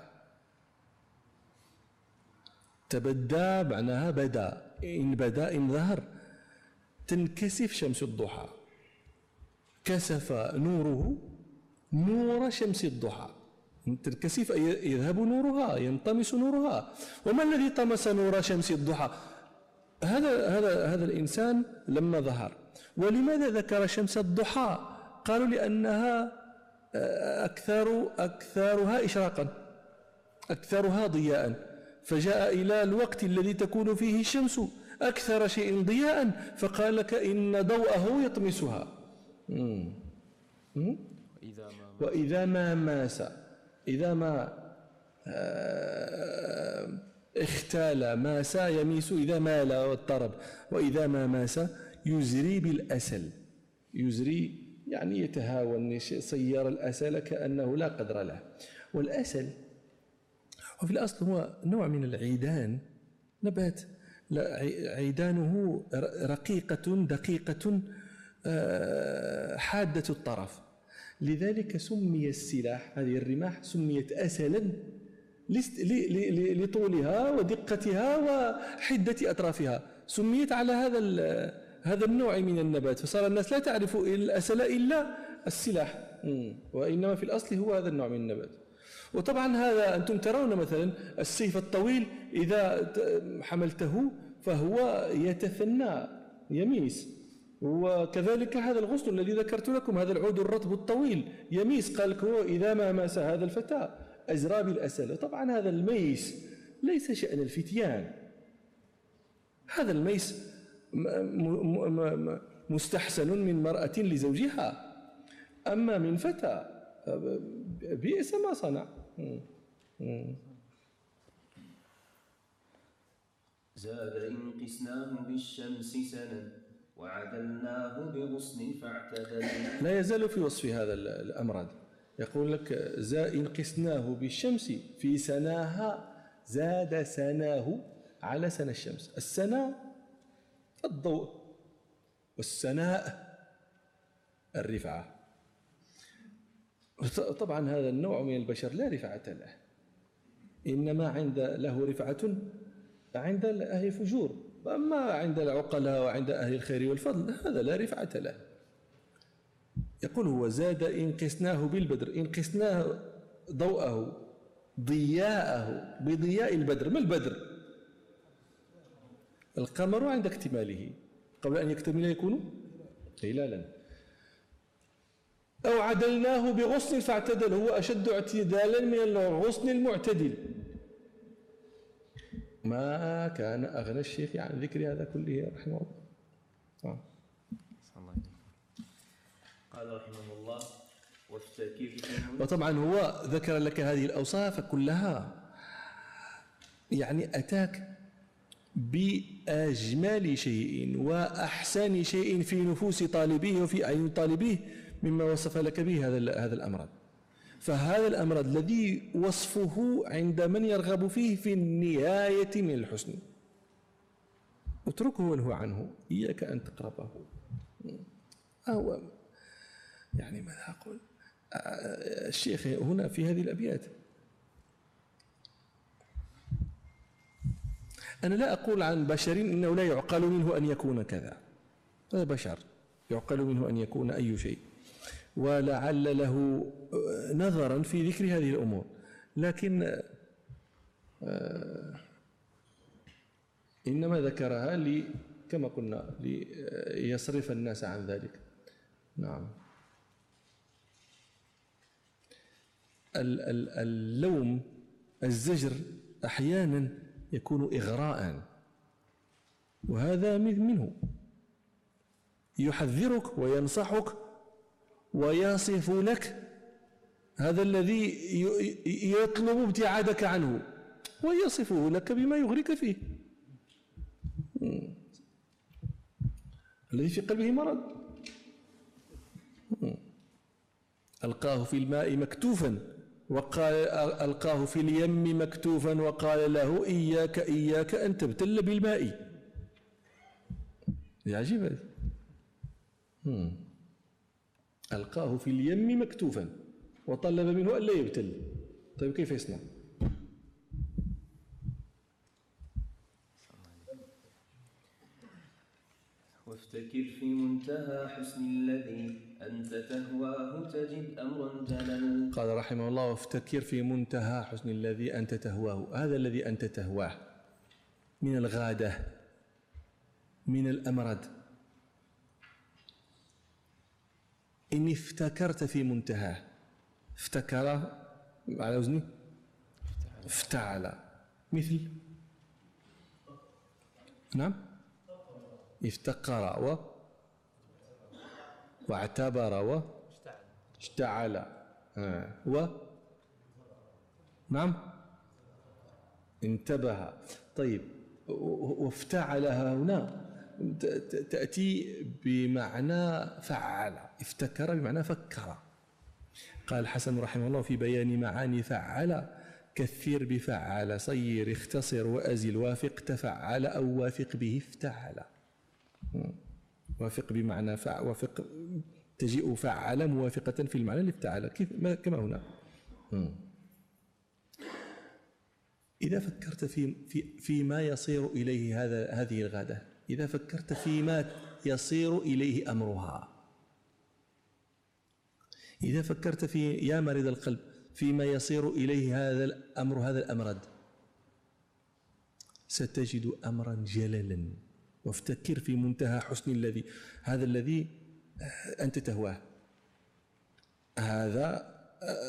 Speaker 1: تبدى معناها بدأ، إن ظهر. تنكسف شمس الضحى، كسف نوره نور شمس الضحى، تنكسف أي يذهب نورها، ينطمس نورها. وما الذي طمس نور شمس الضحى؟ هذا الإنسان لما ظهر. ولماذا ذكر شمس الضحى؟ قالوا لأنها أكثرها إشراقا، أكثرها ضياء، فجاء إلى الوقت الذي تكون فيه الشمس أكثر شيء ضياء، فقال لك إن ضوءه يطمسها. وإذا ما ماس، إذا ما اختال ماس يميس، إذا مال واضطرب. وإذا ما ماس يزري بالأسل، يزري يعني يتهاون، صير الأسل كأنه لا قدر له. والأسل وفي الأصل هو نوع من العيدان، نبات عيدانه رقيقة دقيقة حادة الطرف، لذلك سمي السلاح، هذه الرماح سميت أسلا لطولها ودقتها وحدة أطرافها، سميت على هذا النوع من النبات، فصار الناس لا تعرف الأسل إلا السلاح، وإنما في الأصل هو هذا النوع من النبات. وطبعا هذا أنتم ترون مثلا السيف الطويل إذا حملته فهو يتثنى، يميس، وكذلك هذا الغصن الذي ذكرت لكم، هذا العود الرطب الطويل يميس، قال لك هو إذا ما ماس هذا الفتى أجرى بالأسل. طبعا هذا الميس ليس شأن الفتيان، هذا الميس مستحسن من مرأة لزوجها، أما من فتى بئس ما صنع.
Speaker 2: زاد إن قسناه بالشمس سنا وعدلناه بغصن فاعتدل.
Speaker 1: لا يزال في وصف هذا الأمراض، يقول لك إن قسناه بالشمس في سناها زاد سناه على سنى الشمس. السنا الضوء، والسناء الرفعة. طبعا هذا النوع من البشر لا رفعة له، إنما له رفعة عند أهل الفجور، وأما عند العقلاء وعند أهل الخير والفضل هذا لا رفعة له. يقول هو زاد إن قسناه بالبدر، إن قسناه ضوءه ضياءه بضياء البدر. ما البدر؟ القمر عند اكتماله، قبل أن يكتمل يكون هلالا. أو عدلناه بغصن فاعتدل، هو أشد اعتدالا من الغصن المعتدل. ما كان أغنى الشيخ عن ذكر هذا كله رحمه الله.
Speaker 2: قال رحمه الله وافتكر.
Speaker 1: وطبعا هو ذكر لك هذه الأوصاف كلها، يعني أتاك بأجمل شيء وأحسن شيء في نفوس طالبيه وفي أعين طالبيه مما وصف لك به هذا الأمراض. فهذا الأمراض الذي وصفه عند من يرغب فيه في النهاية من الحسن، اتركه وانهو عنه، إياك أن تقربه. هو يعني ماذا أقول؟ الشيخ هنا في هذه الأبيات، أنا لا أقول عن بشر إنه لا يعقل منه أن يكون كذا، هذا بشر يعقل منه أن يكون أي شيء، ولعل له نظرا في ذكر هذه الأمور، لكن إنما ذكرها كما قلنا ليصرف الناس عن ذلك. نعم. اللوم، الزجر أحيانا يكون إغراء، وهذا منه، يحذرك وينصحك ويصف لك هذا الذي يطلب ابتعادك عنه، ويصفه لك بما يغريك فيه. الذي في قلبه مرض ألقاه في الماء مكتوفا، وقال ألقاه في اليم مكتوفا، وقال له إياك أن تبتل بالماء. عجيب هذا. ألقاه في اليم مكتوفا وطلب منه ألا يبتل. طيب كيف يصنع؟
Speaker 2: وافتكر في منتهى حسن الذي أنت تهواه تجد أمرا جلل.
Speaker 1: قال رحمه الله وافتكر في منتهى حسن الذي أنت تهواه. هذا الذي أنت تهواه من الغادة، من الأمرد، إن افتكرت في منتهاه، افتكر على وزني افتعل، مثل نعم افتقر واعتبر واشتعل نعم انتبه. طيب وافتعلها هنا تأتي بمعنى فعل، افتكر بمعنى فكر. قال الحسن رحمه الله في بيان معاني فعل: كثر بفعل، صير، اختصر، وأزل، وافق تفعل أو وافق به افتعل. وافق بمعنى وافق، تجيء فعل موافقة في المعنى لافتعل كما هنا. إذا فكرت فيما يصير إليه هذه الغادة، إذا فكرت فيما يصير إليه أمرها، إذا فكرت يا مريض القلب فيما يصير إليه هذا الأمر، هذا الأمرد، ستجد أمرا جللا وافتكر في منتهى حسن هذا الذي أنت تهواه، هذا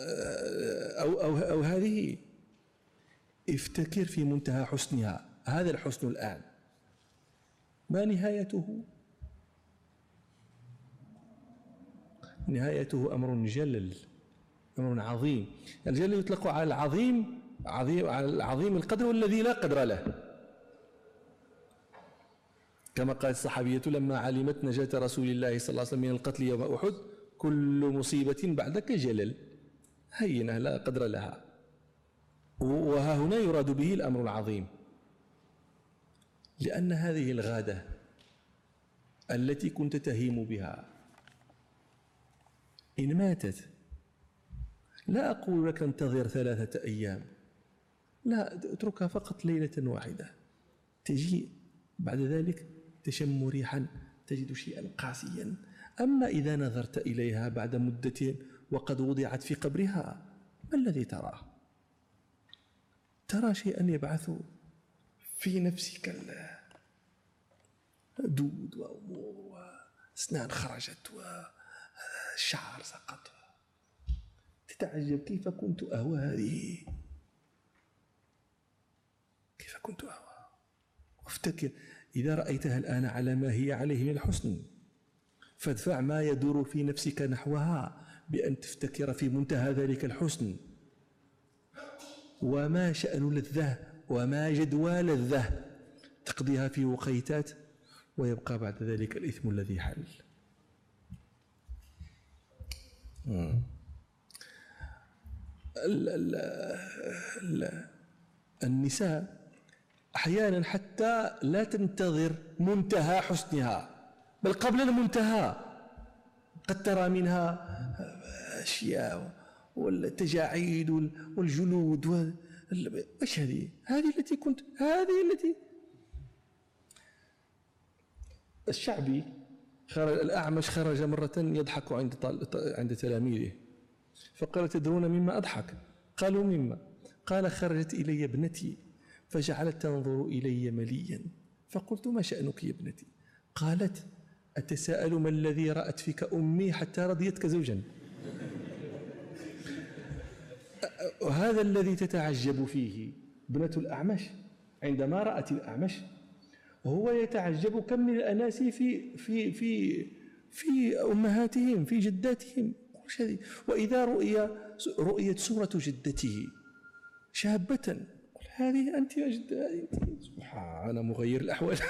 Speaker 1: أو هذه، افتكر في منتهى حسنها. هذا الحسن الآن ما نهايته؟ نهايته أمر جلل، أمر عظيم. الجلل يطلق على العظيم، على العظيم القدر والذي لا قدر له، كما قالت الصحابية لما علمت نجاة رسول الله صلى الله عليه وسلم من القتل يوم أحد: كل مصيبة بعدك جلل، هينة لا قدر لها. وها هنا يراد به الأمر العظيم، لأن هذه الغادة التي كنت تهيم بها إن ماتت، لا أقول لك انتظر 3 أيام، لا، اتركها فقط ليلة واحدة، تجي بعد ذلك تشم ريحا تجد شيئا قاسيا. أما إذا نظرت إليها بعد مدة وقد وضعت في قبرها، ما الذي تراه؟ ترى شيئا يبعث في نفسك دود وأمور وأسنان خرجت والشعر سقط، تتعجب كيف كنت أهوى هذه، كيف كنت أهوى. وافتكر إذا رأيتها الآن على ما هي عليه من الحسن، فادفع ما يدور في نفسك نحوها بأن تفتكر في منتهى ذلك الحسن. وما شأن لذة وما جدوى لذة تقضيها في وقيتات، ويبقى بعد ذلك الإثم الذي حل. النساء أحيانا حتى لا تنتظر منتهى حسنها، بل قبل المنتهى قد ترى منها أشياء والتجاعيد والجلود وش هذه التي كنت، هذه التي الشعبي الأعمش خرج مرة يضحك عند تلاميذه، فقال: تدرون مما أضحك؟ قالوا: مما؟ قال: خرجت إلي ابنتي فجعلت تنظر إلي مليا، فقلت: ما شأنك يا ابنتي؟ قالت: أتساءل ما الذي رأت فيك أمي حتى رضيتك زوجا؟ وهذا الذي تتعجب فيه ابنة الأعمش عندما رأت الأعمش، وهو يتعجب كم من الأناس في أمهاتهم، في جداتهم. وإذا رؤيت صورة جدته شابة، هذه أنت يا جدة، سبحان مغير الأحوال.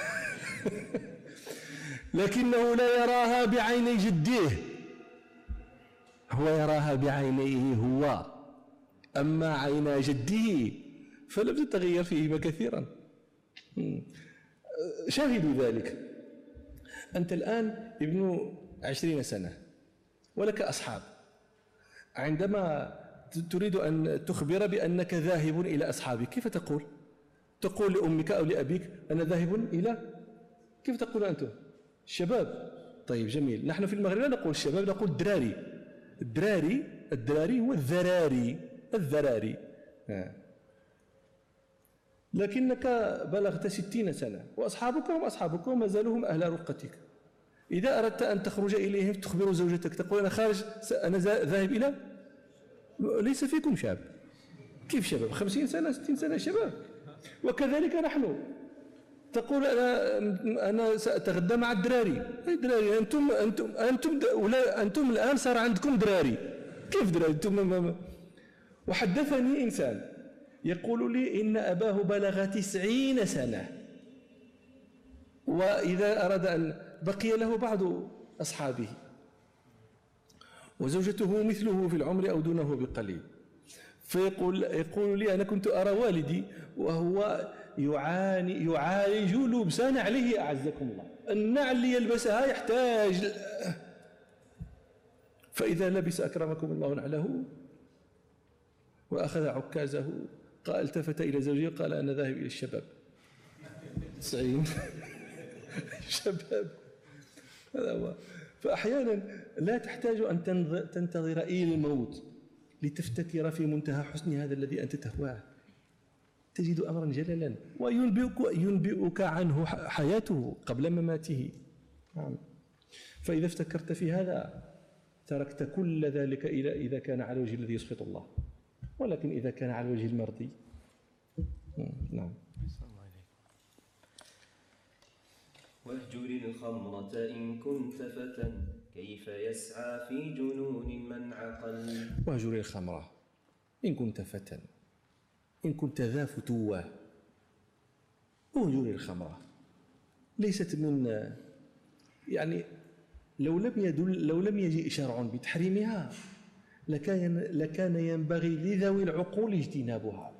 Speaker 1: لكنه لا يراها بعيني جديه، هو يراها بعينيه هو، أما عينا جده فلم تتغير فيهما كثيرا. شاهدوا ذلك. أنت الآن ابن 20 سنة ولك أصحاب، عندما تريد أن تخبر بأنك ذاهب إلى أصحابك كيف تقول؟ تقول لأمك أو لأبيك: أنا ذاهب إلى، كيف تقول أنتم؟ الشباب. طيب جميل، نحن في المغرب لا نقول الشباب، نقول الدراري. الدراري هو الذراري. لكنك بلغت 60 سنة وأصحابك هم أصحابك وما زالوا هم أهل رقتك. إذا أردت أن تخرج إليهم تخبر زوجتك، تقول: أنا خارج، أنا ذاهب إلى، ليس فيكم شاب. كيف شباب؟ 50 سنة 60 سنة شباب. وكذلك نحن، تقول: أنا سأتغدى مع الدراري. أنتم الآن صار عندكم دراري. كيف دراري؟ وحدثني إنسان يقول لي إن أباه بلغ 90 سنة، وإذا أراد أن بقي له بعض أصحابه، وزوجته مثله في العمر أو دونه بقليل، يقول لي: أنا كنت أرى والدي وهو يعالج لبس نعله، أعزكم الله، النعل اللي يلبسها يحتاج، فإذا لبس أكرمكم الله نعله وأخذ عكازه التفت إلى زوجه وقال: أنا ذاهب إلى الشباب. 90 شباب، هذا هو. فأحيانا لا تحتاج أن تنتظر إلى الموت لتفتكر في منتهى حسن هذا الذي أنت تهواه. تجد أمرا جللا وينبئك عنه حياته قبل مماته. نعم. فإذا افتكرت في هذا تركت كل ذلك إذا كان على الوجه الذي يسخط الله، ولكن إذا كان على الوجه المرضي. نعم.
Speaker 2: واهجر الخمرة إن كنت فتى كيف يسعى في جنون من عقل.
Speaker 1: واهجر الخمرة إن كنت فتى، إن كنت ذا فتوة. اهجر الخمرة ليست من يعني لو لم يجئ شرع بتحريمها لكان ينبغي لذوي العقول اجتنابها.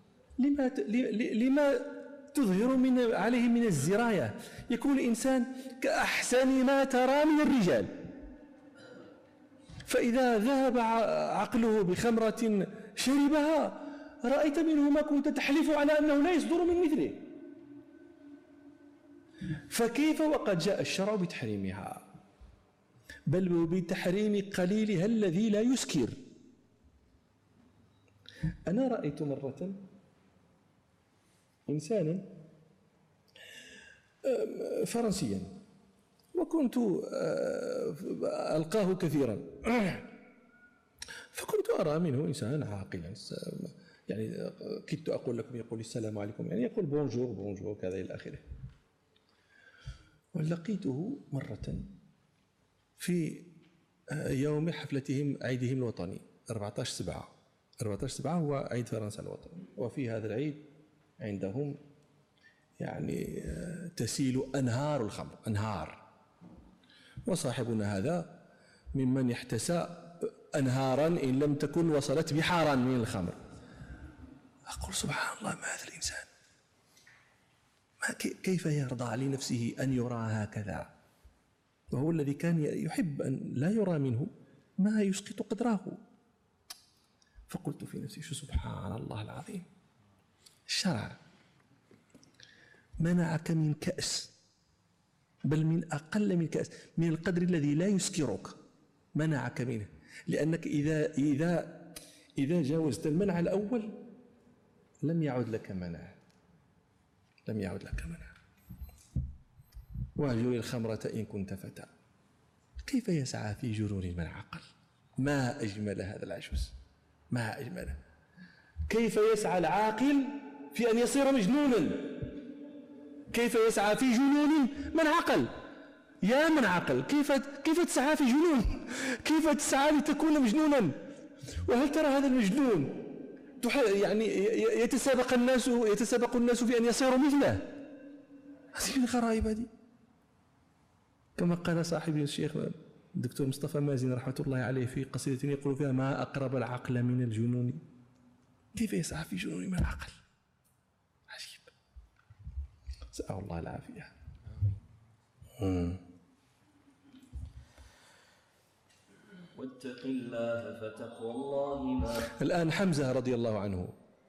Speaker 1: لما تظهر عليه من الزراية؟ يكون الإنسان كأحسن ما ترى من الرجال، فإذا ذهب عقله بخمرة شربها رأيت منه ما كنت تحلف على أنه لا يصدر من مثله، فكيف وقد جاء الشرع بتحريمها، بل بتحريم قليلها الذي لا يسكر. أنا رأيت مرة إنسانا فرنسيا وكنت ألقاه كثيرا، فكنت أرى منه إنسانا عاقلا، يعني كدت أقول لكم يقول السلام عليكم، يعني يقول بونجور بونجور كذا إلى آخره. ولقيته مرة في يوم حفلتهم عيدهم الوطني 14/7. 14/7 هو عيد فرنسا الوطني، وفي هذا العيد عندهم يعني تسيل أنهار الخمر، أنهار. وصاحبنا هذا ممن يحتسى أنهارا إن لم تكن وصلت بحارا من الخمر. أقول سبحان الله، ما هذا الإنسان، كيف يرضى لنفسه أن يرى هكذا، وهو الذي كان يحب أن لا يرى منه ما يسقط قدره. فقلت في نفسي شو سبحان الله العظيم، الشرع منعك من كأس، بل من أقل من كأس، من القدر الذي لا يسكرك منعك منه، لأنك إذا جاوزت المنع الأول لم يعد لك منع، لم يعد لك منع. واهجر الخمرة إن كنت فتى كيف يسعى في جنون من عقل. ما أجمل هذا العجوز، ما أجمله. كيف يسعى العاقل في أن يصير مجنونا، كيف يسعى في جنون من عقل. يا من عقل، كيف تسعى في جنون، كيف تسعى لتكون مجنونا. وهل ترى هذا المجنون يعني يتسابق الناس في أن يصيروا مثله؟ هذه من الغرائب هذه. كما قال صاحبي الشيخ الدكتور مصطفى مازن رحمة الله عليه في قصيدة يقول فيها: ما أقرب العقل من الجنون. كيف يسعى في جنون من العقل؟ عجيب، نسأل الله العافية.
Speaker 2: واتق الله فتقوى الله ما.
Speaker 1: الآن حمزة رضي الله عنه،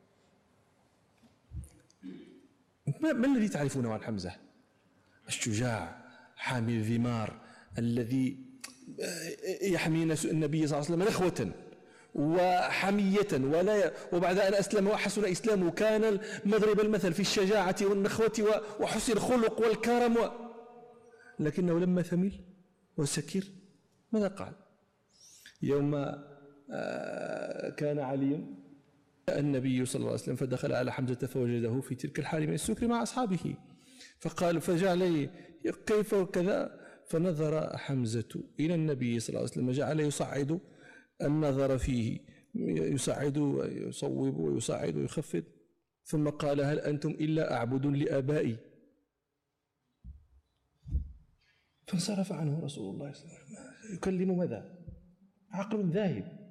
Speaker 1: ما الذي تعرفونه عن حمزة؟ الشجاع حامي الذمار الذي يحمي النبي صلى الله عليه وسلم نخوة وحمية، وبعد أن أسلم وحسن إسلامه كان مضرب المثل في الشجاعة والنخوة وحسن الخلق والكرم لكنه لما ثمل وسكر ماذا قال؟ يوم كان علي النبي صلى الله عليه وسلم فدخل على حمزة فوجده في تلك الحال من السكر مع أصحابه، فقال فجعل كيف كذا، فنظر حمزة إلى النبي صلى الله عليه وسلم جعل يصعد النظر فيه، يصعد ويصوب ويصعد ويخفض، ثم قال: هل أنتم إلا أعبد لآبائي؟ فانصرف عنه رسول الله صلى الله عليه وسلم يكلم ماذا؟ عقل ذاهب.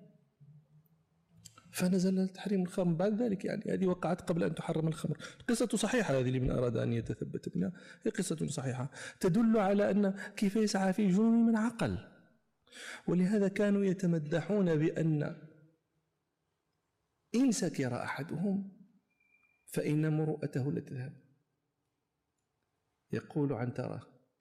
Speaker 1: فنزل تحريم الخمر بعد ذلك، يعني هذه وقعت قبل أن تحرم الخمر. قصة صحيحة هذه، لمن أراد أن يتثبت منها، هي قصة صحيحة تدل على أن كيف يسعى في جنون من عقل. ولهذا كانوا يتمدحون بأن إن سكر أحدهم فإن مروءته لا تذهب. يقول عنترة: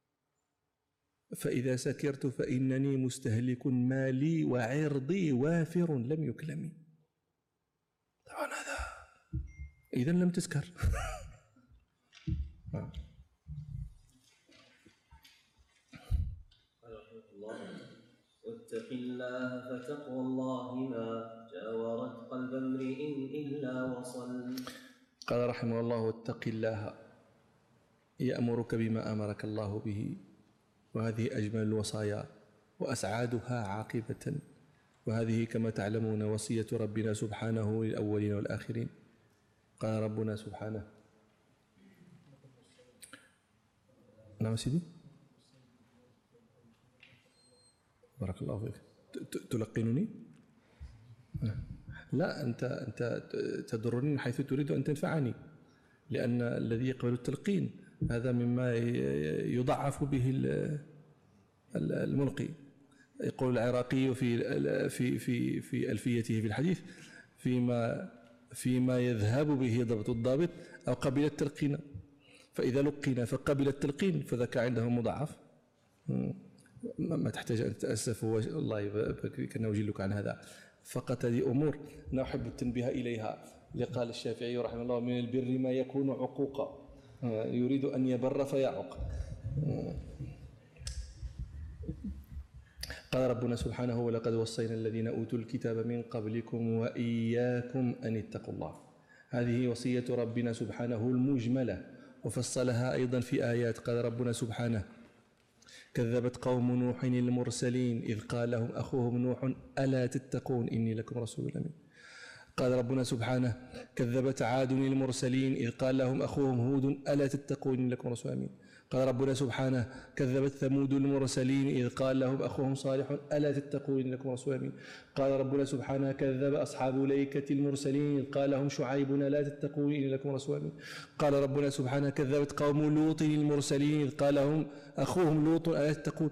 Speaker 1: فإذا سكرت فإنني مستهلك مالي وعرضي وافر لم يكلمي. طبعا هذا إذا لم تسكر.
Speaker 2: واتق الله فتقوى الله ما جاورت قلب امرئ إلا وصل.
Speaker 1: قال رحمه الله: واتق الله يأمرك بما أمرك الله به، وهذه أجمل الوصايا وأسعادها عاقبة، وهذه كما تعلمون وصية ربنا سبحانه للأولين والآخرين. قال ربنا سبحانه: نعم سيدي، بارك الله فيك. تلقنني؟ لا، أنت تضرني من حيث تريد أن تنفعني، لأن الذي يقبل التلقين هذا مما يضعف به الملقي. يقول العراقي في ألفيته في الحديث: فيما يذهب به ضبط الضابط أو قبل التلقين، فإذا لقن فقبل التلقين فذاك عنده مضاعف. ما تحتاج أن تتأسف، والله يبارك نوجلك عن هذا، فقط هذه أمور أنا أحب التنبيه إليها. قال الشافعي رحمه الله: من البر ما يكون عقوقا، يريد أن يبر فيعق. قال ربنا سبحانه: ولقد وصينا الذين أوتوا الكتاب من قبلكم وإياكم أن اتقوا الله. هذه وصية ربنا سبحانه المجملة، وفصلها أيضا في آيات. قال ربنا سبحانه: كذبت قوم نوح المرسلين إذ قال لهم أخوهم نوح ألا تتقون إني لكم رسول أمين. قال ربنا سبحانه: كذبت عاد المرسلين إذ قال لهم أخوهم هود ألا تتقون إني لكم رسول أمين. قال ربنا سبحانه: كذبت ثمود المرسلين إذ قال لهم أخوهم صالح ألا تتقون إني لكم رسول أمين. قال ربنا سبحانه: كذب أصحاب الأيكة المرسلين إذ قال لهم شعيب ألا تتقون إني لكم رسول أمين. قال ربنا سبحانه: كذبت قوم لوط المرسلين إذ قال لهم أخوهم لوط ألا تتقون.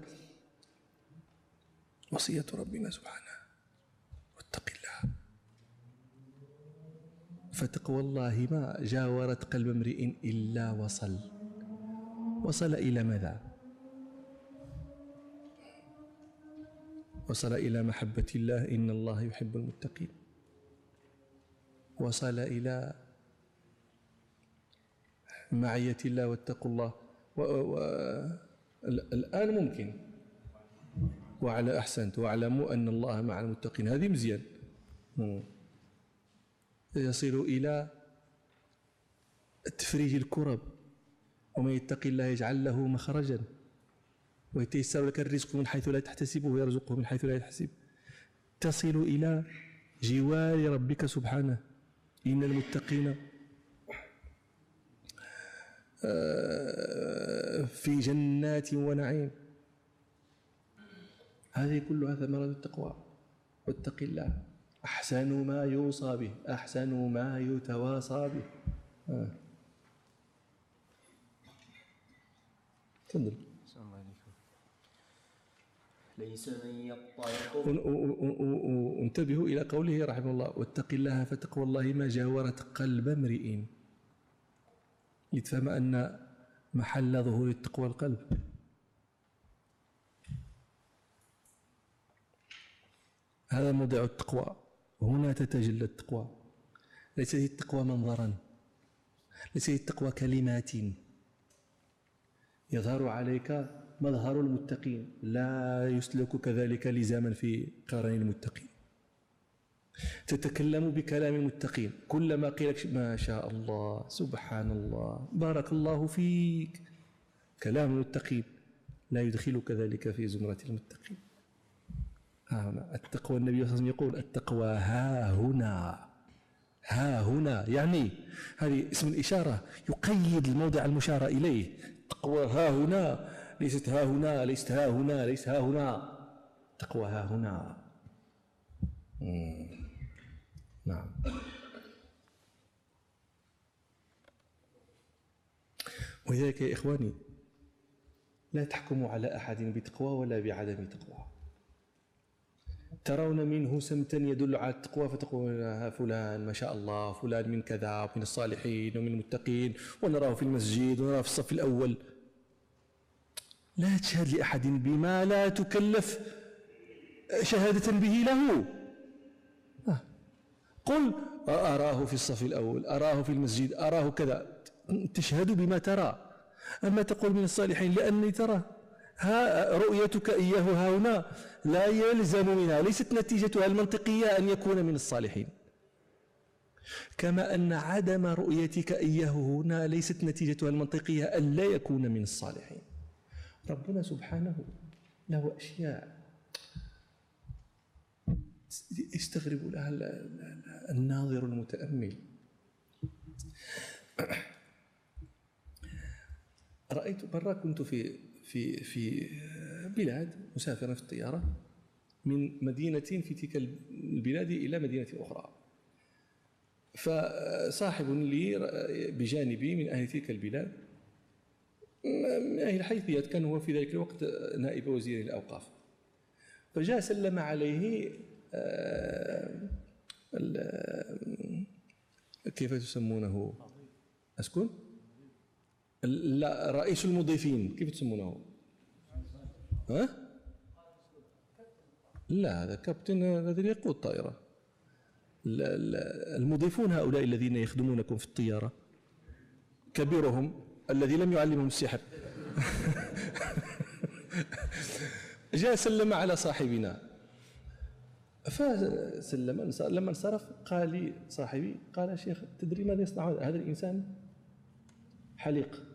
Speaker 1: وصية ربنا سبحانه: واتق الله فتقوى الله ما جاورت قلب امرئ إلا وصل. وصل إلى ماذا؟ وصل إلى محبة الله، إن الله يحب المتقين. وصل إلى معية الله واتقوا الله. الآن ممكن، وعلى أحسنت، واعلموا أن الله مع المتقين. هذه مزيان. يصل إلى تفريج الكرب، ومن يتق الله يجعل له مخرجا ويتيسر لك الرزق من حيث لا تحتسبه ويرزقه من حيث لا يحتسب. تصل إلى جوار ربك سبحانه، إن المتقين في جنات ونعيم. هذه كلها ثمرة التقوى. واتق الله أحسن ما يوصى به، أحسن ما يتواصى به. تفضل.
Speaker 2: السلام عليكم. ليس من يقطع.
Speaker 1: وانتبهوا إلى قوله رحمه الله: واتق الله فتقوى الله ما جاورت قلب امرئ، لتفهم أن محل ظهور التقوى القلب. هذا موضع التقوى، هنا تتجلى التقوى. ليست التقوى منظرا، ليست التقوى كلمات يظهر عليك مظهر المتقين، لا يسلك كذلك لزاما في قرن المتقين. تتكلم بكلام المتقين، كلما قيل لك ما شاء الله سبحان الله بارك الله فيك، كلام المتقين لا يدخلك ذلك في زمرة المتقين. ها هنا التقوى. النبي صلى الله عليه وسلم يقول: التقوى ها هنا. ها هنا يعني هذه اسم الإشارة يقيد الموضع المشار إليه. التقوى ها هنا، ليست ها هنا، ليست ها هنا، ليست ها هنا. التقوى ها هنا. نعم. ولذلك يا إخواني لا تحكموا على أحد بتقوى ولا بعدم تقوى. ترون منه سمتا يدل على التقوى فتقولون فلان ما شاء الله، فلان من كذا، من الصالحين ومن المتقين، ونراه في المسجد ونراه في الصف الأول. لا تشهد لأحد بما لا تكلف شهادة به له. قل أراه في الصف الأول، أراه في المسجد، أراه كذا، تشهد بما ترى. أما تقول من الصالحين لأني تراه، رؤيتك إياه ها هنا لا يلزم منها، ليست نتيجتها المنطقية أن يكون من الصالحين، كما أن عدم رؤيتك إياه هنا ليست نتيجتها المنطقية أن لا يكون من الصالحين. ربنا سبحانه له أشياء يستغرب لها الناظر المتأمل. رأيت مرة كنت في بلاد مسافرا في الطيارة من مدينة في تلك البلاد إلى مدينة أخرى، فصاحب لي بجانبي من أهل تلك البلاد من أهل الحيثيات، كان هو في ذلك الوقت نائب وزير الأوقاف، فجاء سلم عليه كيف تسمونه؟ أسكن؟ لا، رئيس المضيفين، كيف تسمونه؟ ها؟ لا، هذا كابتن الذي يقود الطائرة. المضيفون هؤلاء الذين يخدمونكم في الطيارة، كبيرهم الذي لم يعلمهم السحر جاء سلم على صاحبنا، فسلم. لما انصرف قال لي صاحبي، قال يا شيخ تدري ماذا يصنع هذا الإنسان؟ حليق.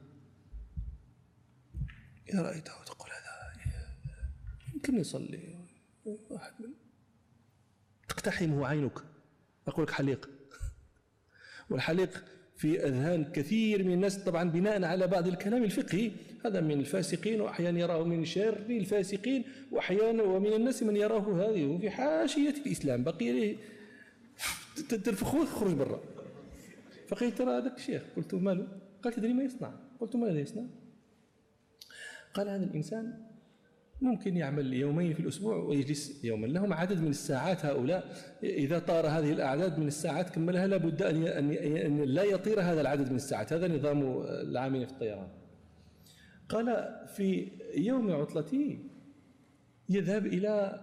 Speaker 1: يا رأيته تقول هذا يمكن يصلي، واحد من تقتحمه عينك، أقول لك حليق. والحليق في أذهان كثير من الناس طبعا بناء على بعض الكلام الفقهي، هذا من الفاسقين، وأحيانا يراه من شر الفاسقين، وأحيانا ومن الناس من يراه هذه في حاشية الإسلام، بقي تنفخوه خرج برا. فقلت ترى هذاك الشيخ، قلت ماله؟ قال تدري ما يصنع؟ قلت ماذا يصنع؟ قال هذا الإنسان ممكن يعمل يومين في الأسبوع ويجلس يوما، لهم عدد من الساعات هؤلاء، إذا طار هذه الأعداد من الساعات كملها لابد أن لا يطير هذا العدد من الساعات، هذا نظام العاملين في الطيران. قال في يوم عطلته يذهب إلى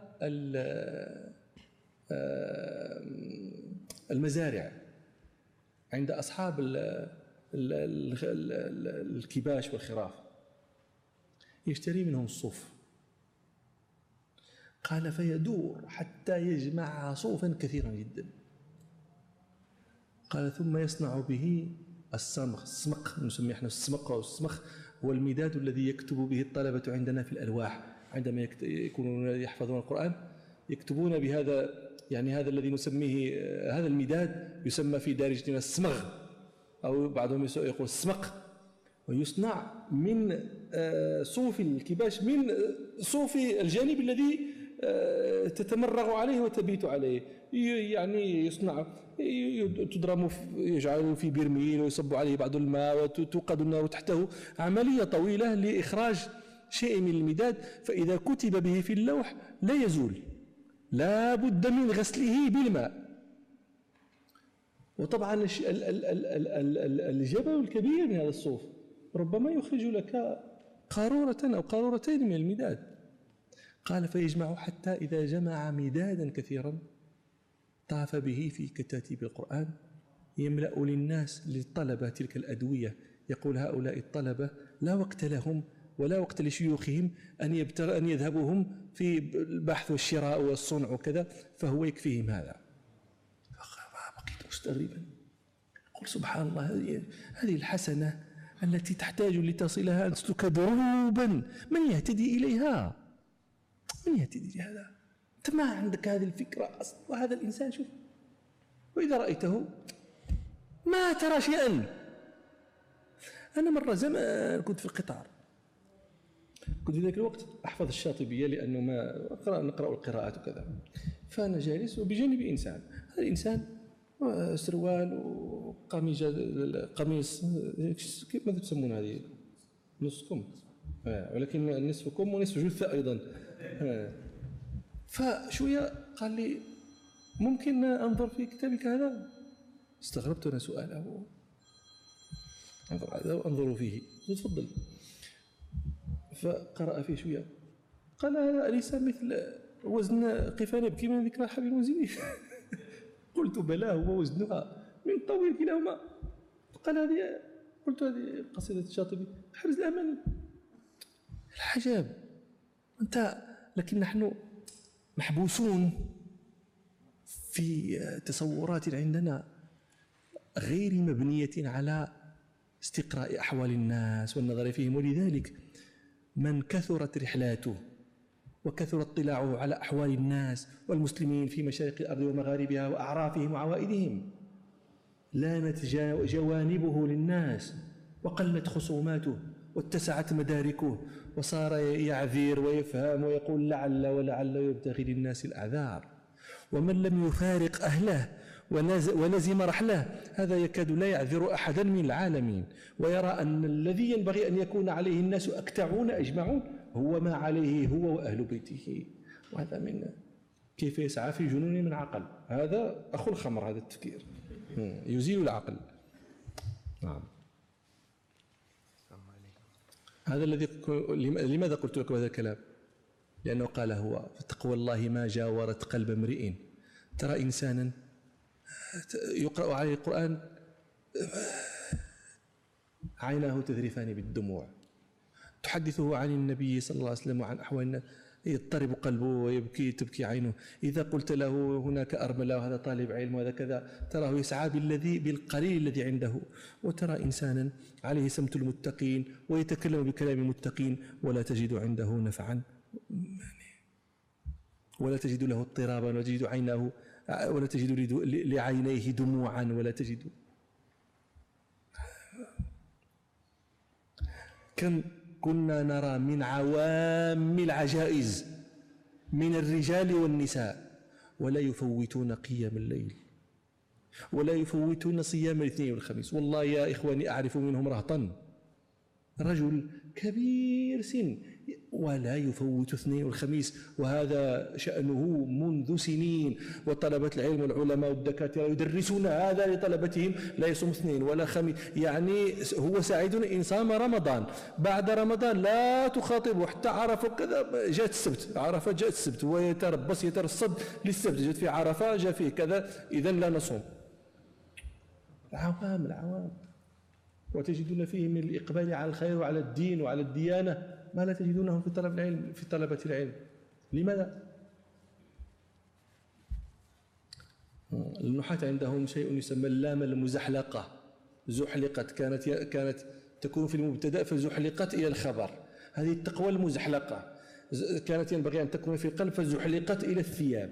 Speaker 1: المزارع عند أصحاب الكباش والخراف، يشتري منهم الصوف. قال فيدور حتى يجمع صوفا كثيرا جدا. قال ثم يصنع به السمق، نسميه احنا السمق أو السمخ، هو المداد الذي يكتب به الطلبة عندنا في الألواح عندما يكونون يحفظون القرآن، يكتبون بهذا، يعني هذا الذي نسميه هذا المداد يسمى في دارجتنا السمغ، أو بعضهم يقول السمق، ويصنع من صوف الكباش، من صوف الجانب الذي تتمرغ عليه وتبيت عليه، يعني يصنع، تضرم، يجعله في برميل ويصب عليه بعض الماء وتوقد النار تحته، عملية طويلة لإخراج شيء من المداد، فإذا كتب به في اللوح لا يزول، لا بد من غسله بالماء. وطبعا الجبل الكبير من هذا الصوف ربما يخرج لك قارورة أو قارورتين من المداد. قال فيجمع حتى إذا جمع مدادا كثيرا طاف به في كتاتيب القرآن، يملأ للناس للطلبة تلك الأدوية، يقول هؤلاء الطلبة لا وقت لهم ولا وقت لشيوخهم أن يذهبوا هم في البحث والشراء والصنع وكذا، فهو يكفيهم هذا. بقيت مستغربا، قل سبحان الله، هذه الحسنة التي تحتاج لتصلها أن تسلك دروبا، من يهتدي إليها؟ من يهتدي لهذا؟ أنت ما عندك هذه الفكرة أصلا. هذا الإنسان شوف، وإذا رأيته ما ترى شيئا. أنا مرة زمان كنت في القطار، كنت في ذلك الوقت أحفظ الشاطبية لأنه ما نقرأ القراءات وكذا، فأنا جالس وبجانبي إنسان، هذا الإنسان سروال قميص كيف ماذا تسمون هذه؟ نصف كم، ولكن نصف كم ونصف جثة أيضا. فشوية قال لي ممكن أنظر في كتابك هذا؟ استغربت أنا سؤاله، أنظر فيه، تفضل. فقرأ فيه شوية، قال هذا أليس مثل وزن قفا نبكي من ذكرى حبيب المنزلي؟ قلت بلى هو وزنها من طويل كلاهما. قال هذه، قلت هذه قصيدة الشاطبي حرز الأماني. العجب أنت، لكن نحن محبوسون في تصورات عندنا غير مبنية على استقراء أحوال الناس والنظر فيهم. ولذلك من كثرت رحلاته وكثر اطلاعه على أحوال الناس والمسلمين في مشارق الأرض ومغاربها وأعرافهم وعوائدهم لانت جوانبه للناس وقلت خصوماته واتسعت مداركه وصار يعذر ويفهم ويقول لعل ولعل يبتغي للناس الأعذار. ومن لم يفارق أهله ولزم رحله هذا يكاد لا يعذر أحدا من العالمين، ويرى أن الذي ينبغي أن يكون عليه الناس أكتعون أجمعون هو ما عليه هو وأهل بيته. وهذا من كيف يسعى في جنون من عقل، هذا أخو الخمر، هذا التفكير يزيل العقل. نعم. هذا الذي لماذا قلت لكم هذا الكلام؟ لأنه قال هو فتقوى الله ما جاورت قلب امرئ. ترى إنسانا يقرأ عليه القرآن عيناه تذرفان بالدموع، تحدثه عن النبي صلى الله عليه وسلم وعن أحوال الناس يضطرب قلبه ويبكي تبكي عينه. إذا قلت له هناك أرملة وهذا طالب علم وهذا كذا تراه يسعى بالقليل الذي عنده. وترى إنسانا عليه سمت المتقين ويتكلم بكلام المتقين ولا تجد عنده نفعا ولا تجد له اضطرابا ولا تجد عيناه ولا تجد لعينيه دموعا ولا تجد. كم كنا نرى من عوام العجائز من الرجال والنساء ولا يفوتون قيام الليل ولا يفوتون صيام الاثنين والخميس. والله يا إخواني أعرف منهم رهطا رجل كبير سن ولا يفوت اثنين والخميس، وهذا شأنه منذ سنين. وطلبة العلم والعلماء والدكاترة يدرسون هذا لطلبتهم، لا يصوم اثنين ولا خميس. يعني هو سعيد إن صام رمضان، بعد رمضان لا تخاطبه حتى عرفة كذا جاءت السبت، عرفة جاءت السبت ويتربص يترصد للسبت، جاءت في عرفة جاء فيه كذا، إذن لا نصوم. العوام وتجدون فيه من الإقبال على الخير وعلى الدين وعلى الديانة ما لا تجدونه في طلب العلم في طلبة العلم. لماذا؟ النحاة عندهم شيء يسمى اللامة المزحلقة. زحلقت كانت تكون في المبتدأ فزحلقت إلى الخبر. هذه التقوى المزحلقة كانت ينبغي أن تكون في القلب فزحلقت إلى الثياب.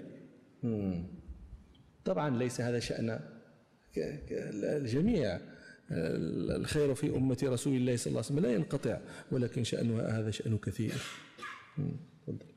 Speaker 1: طبعا ليس هذا شأن الجميع، الخير في أمة رسول الله صلى الله عليه وسلم لا ينقطع، ولكن شأنها هذا شأن كثير.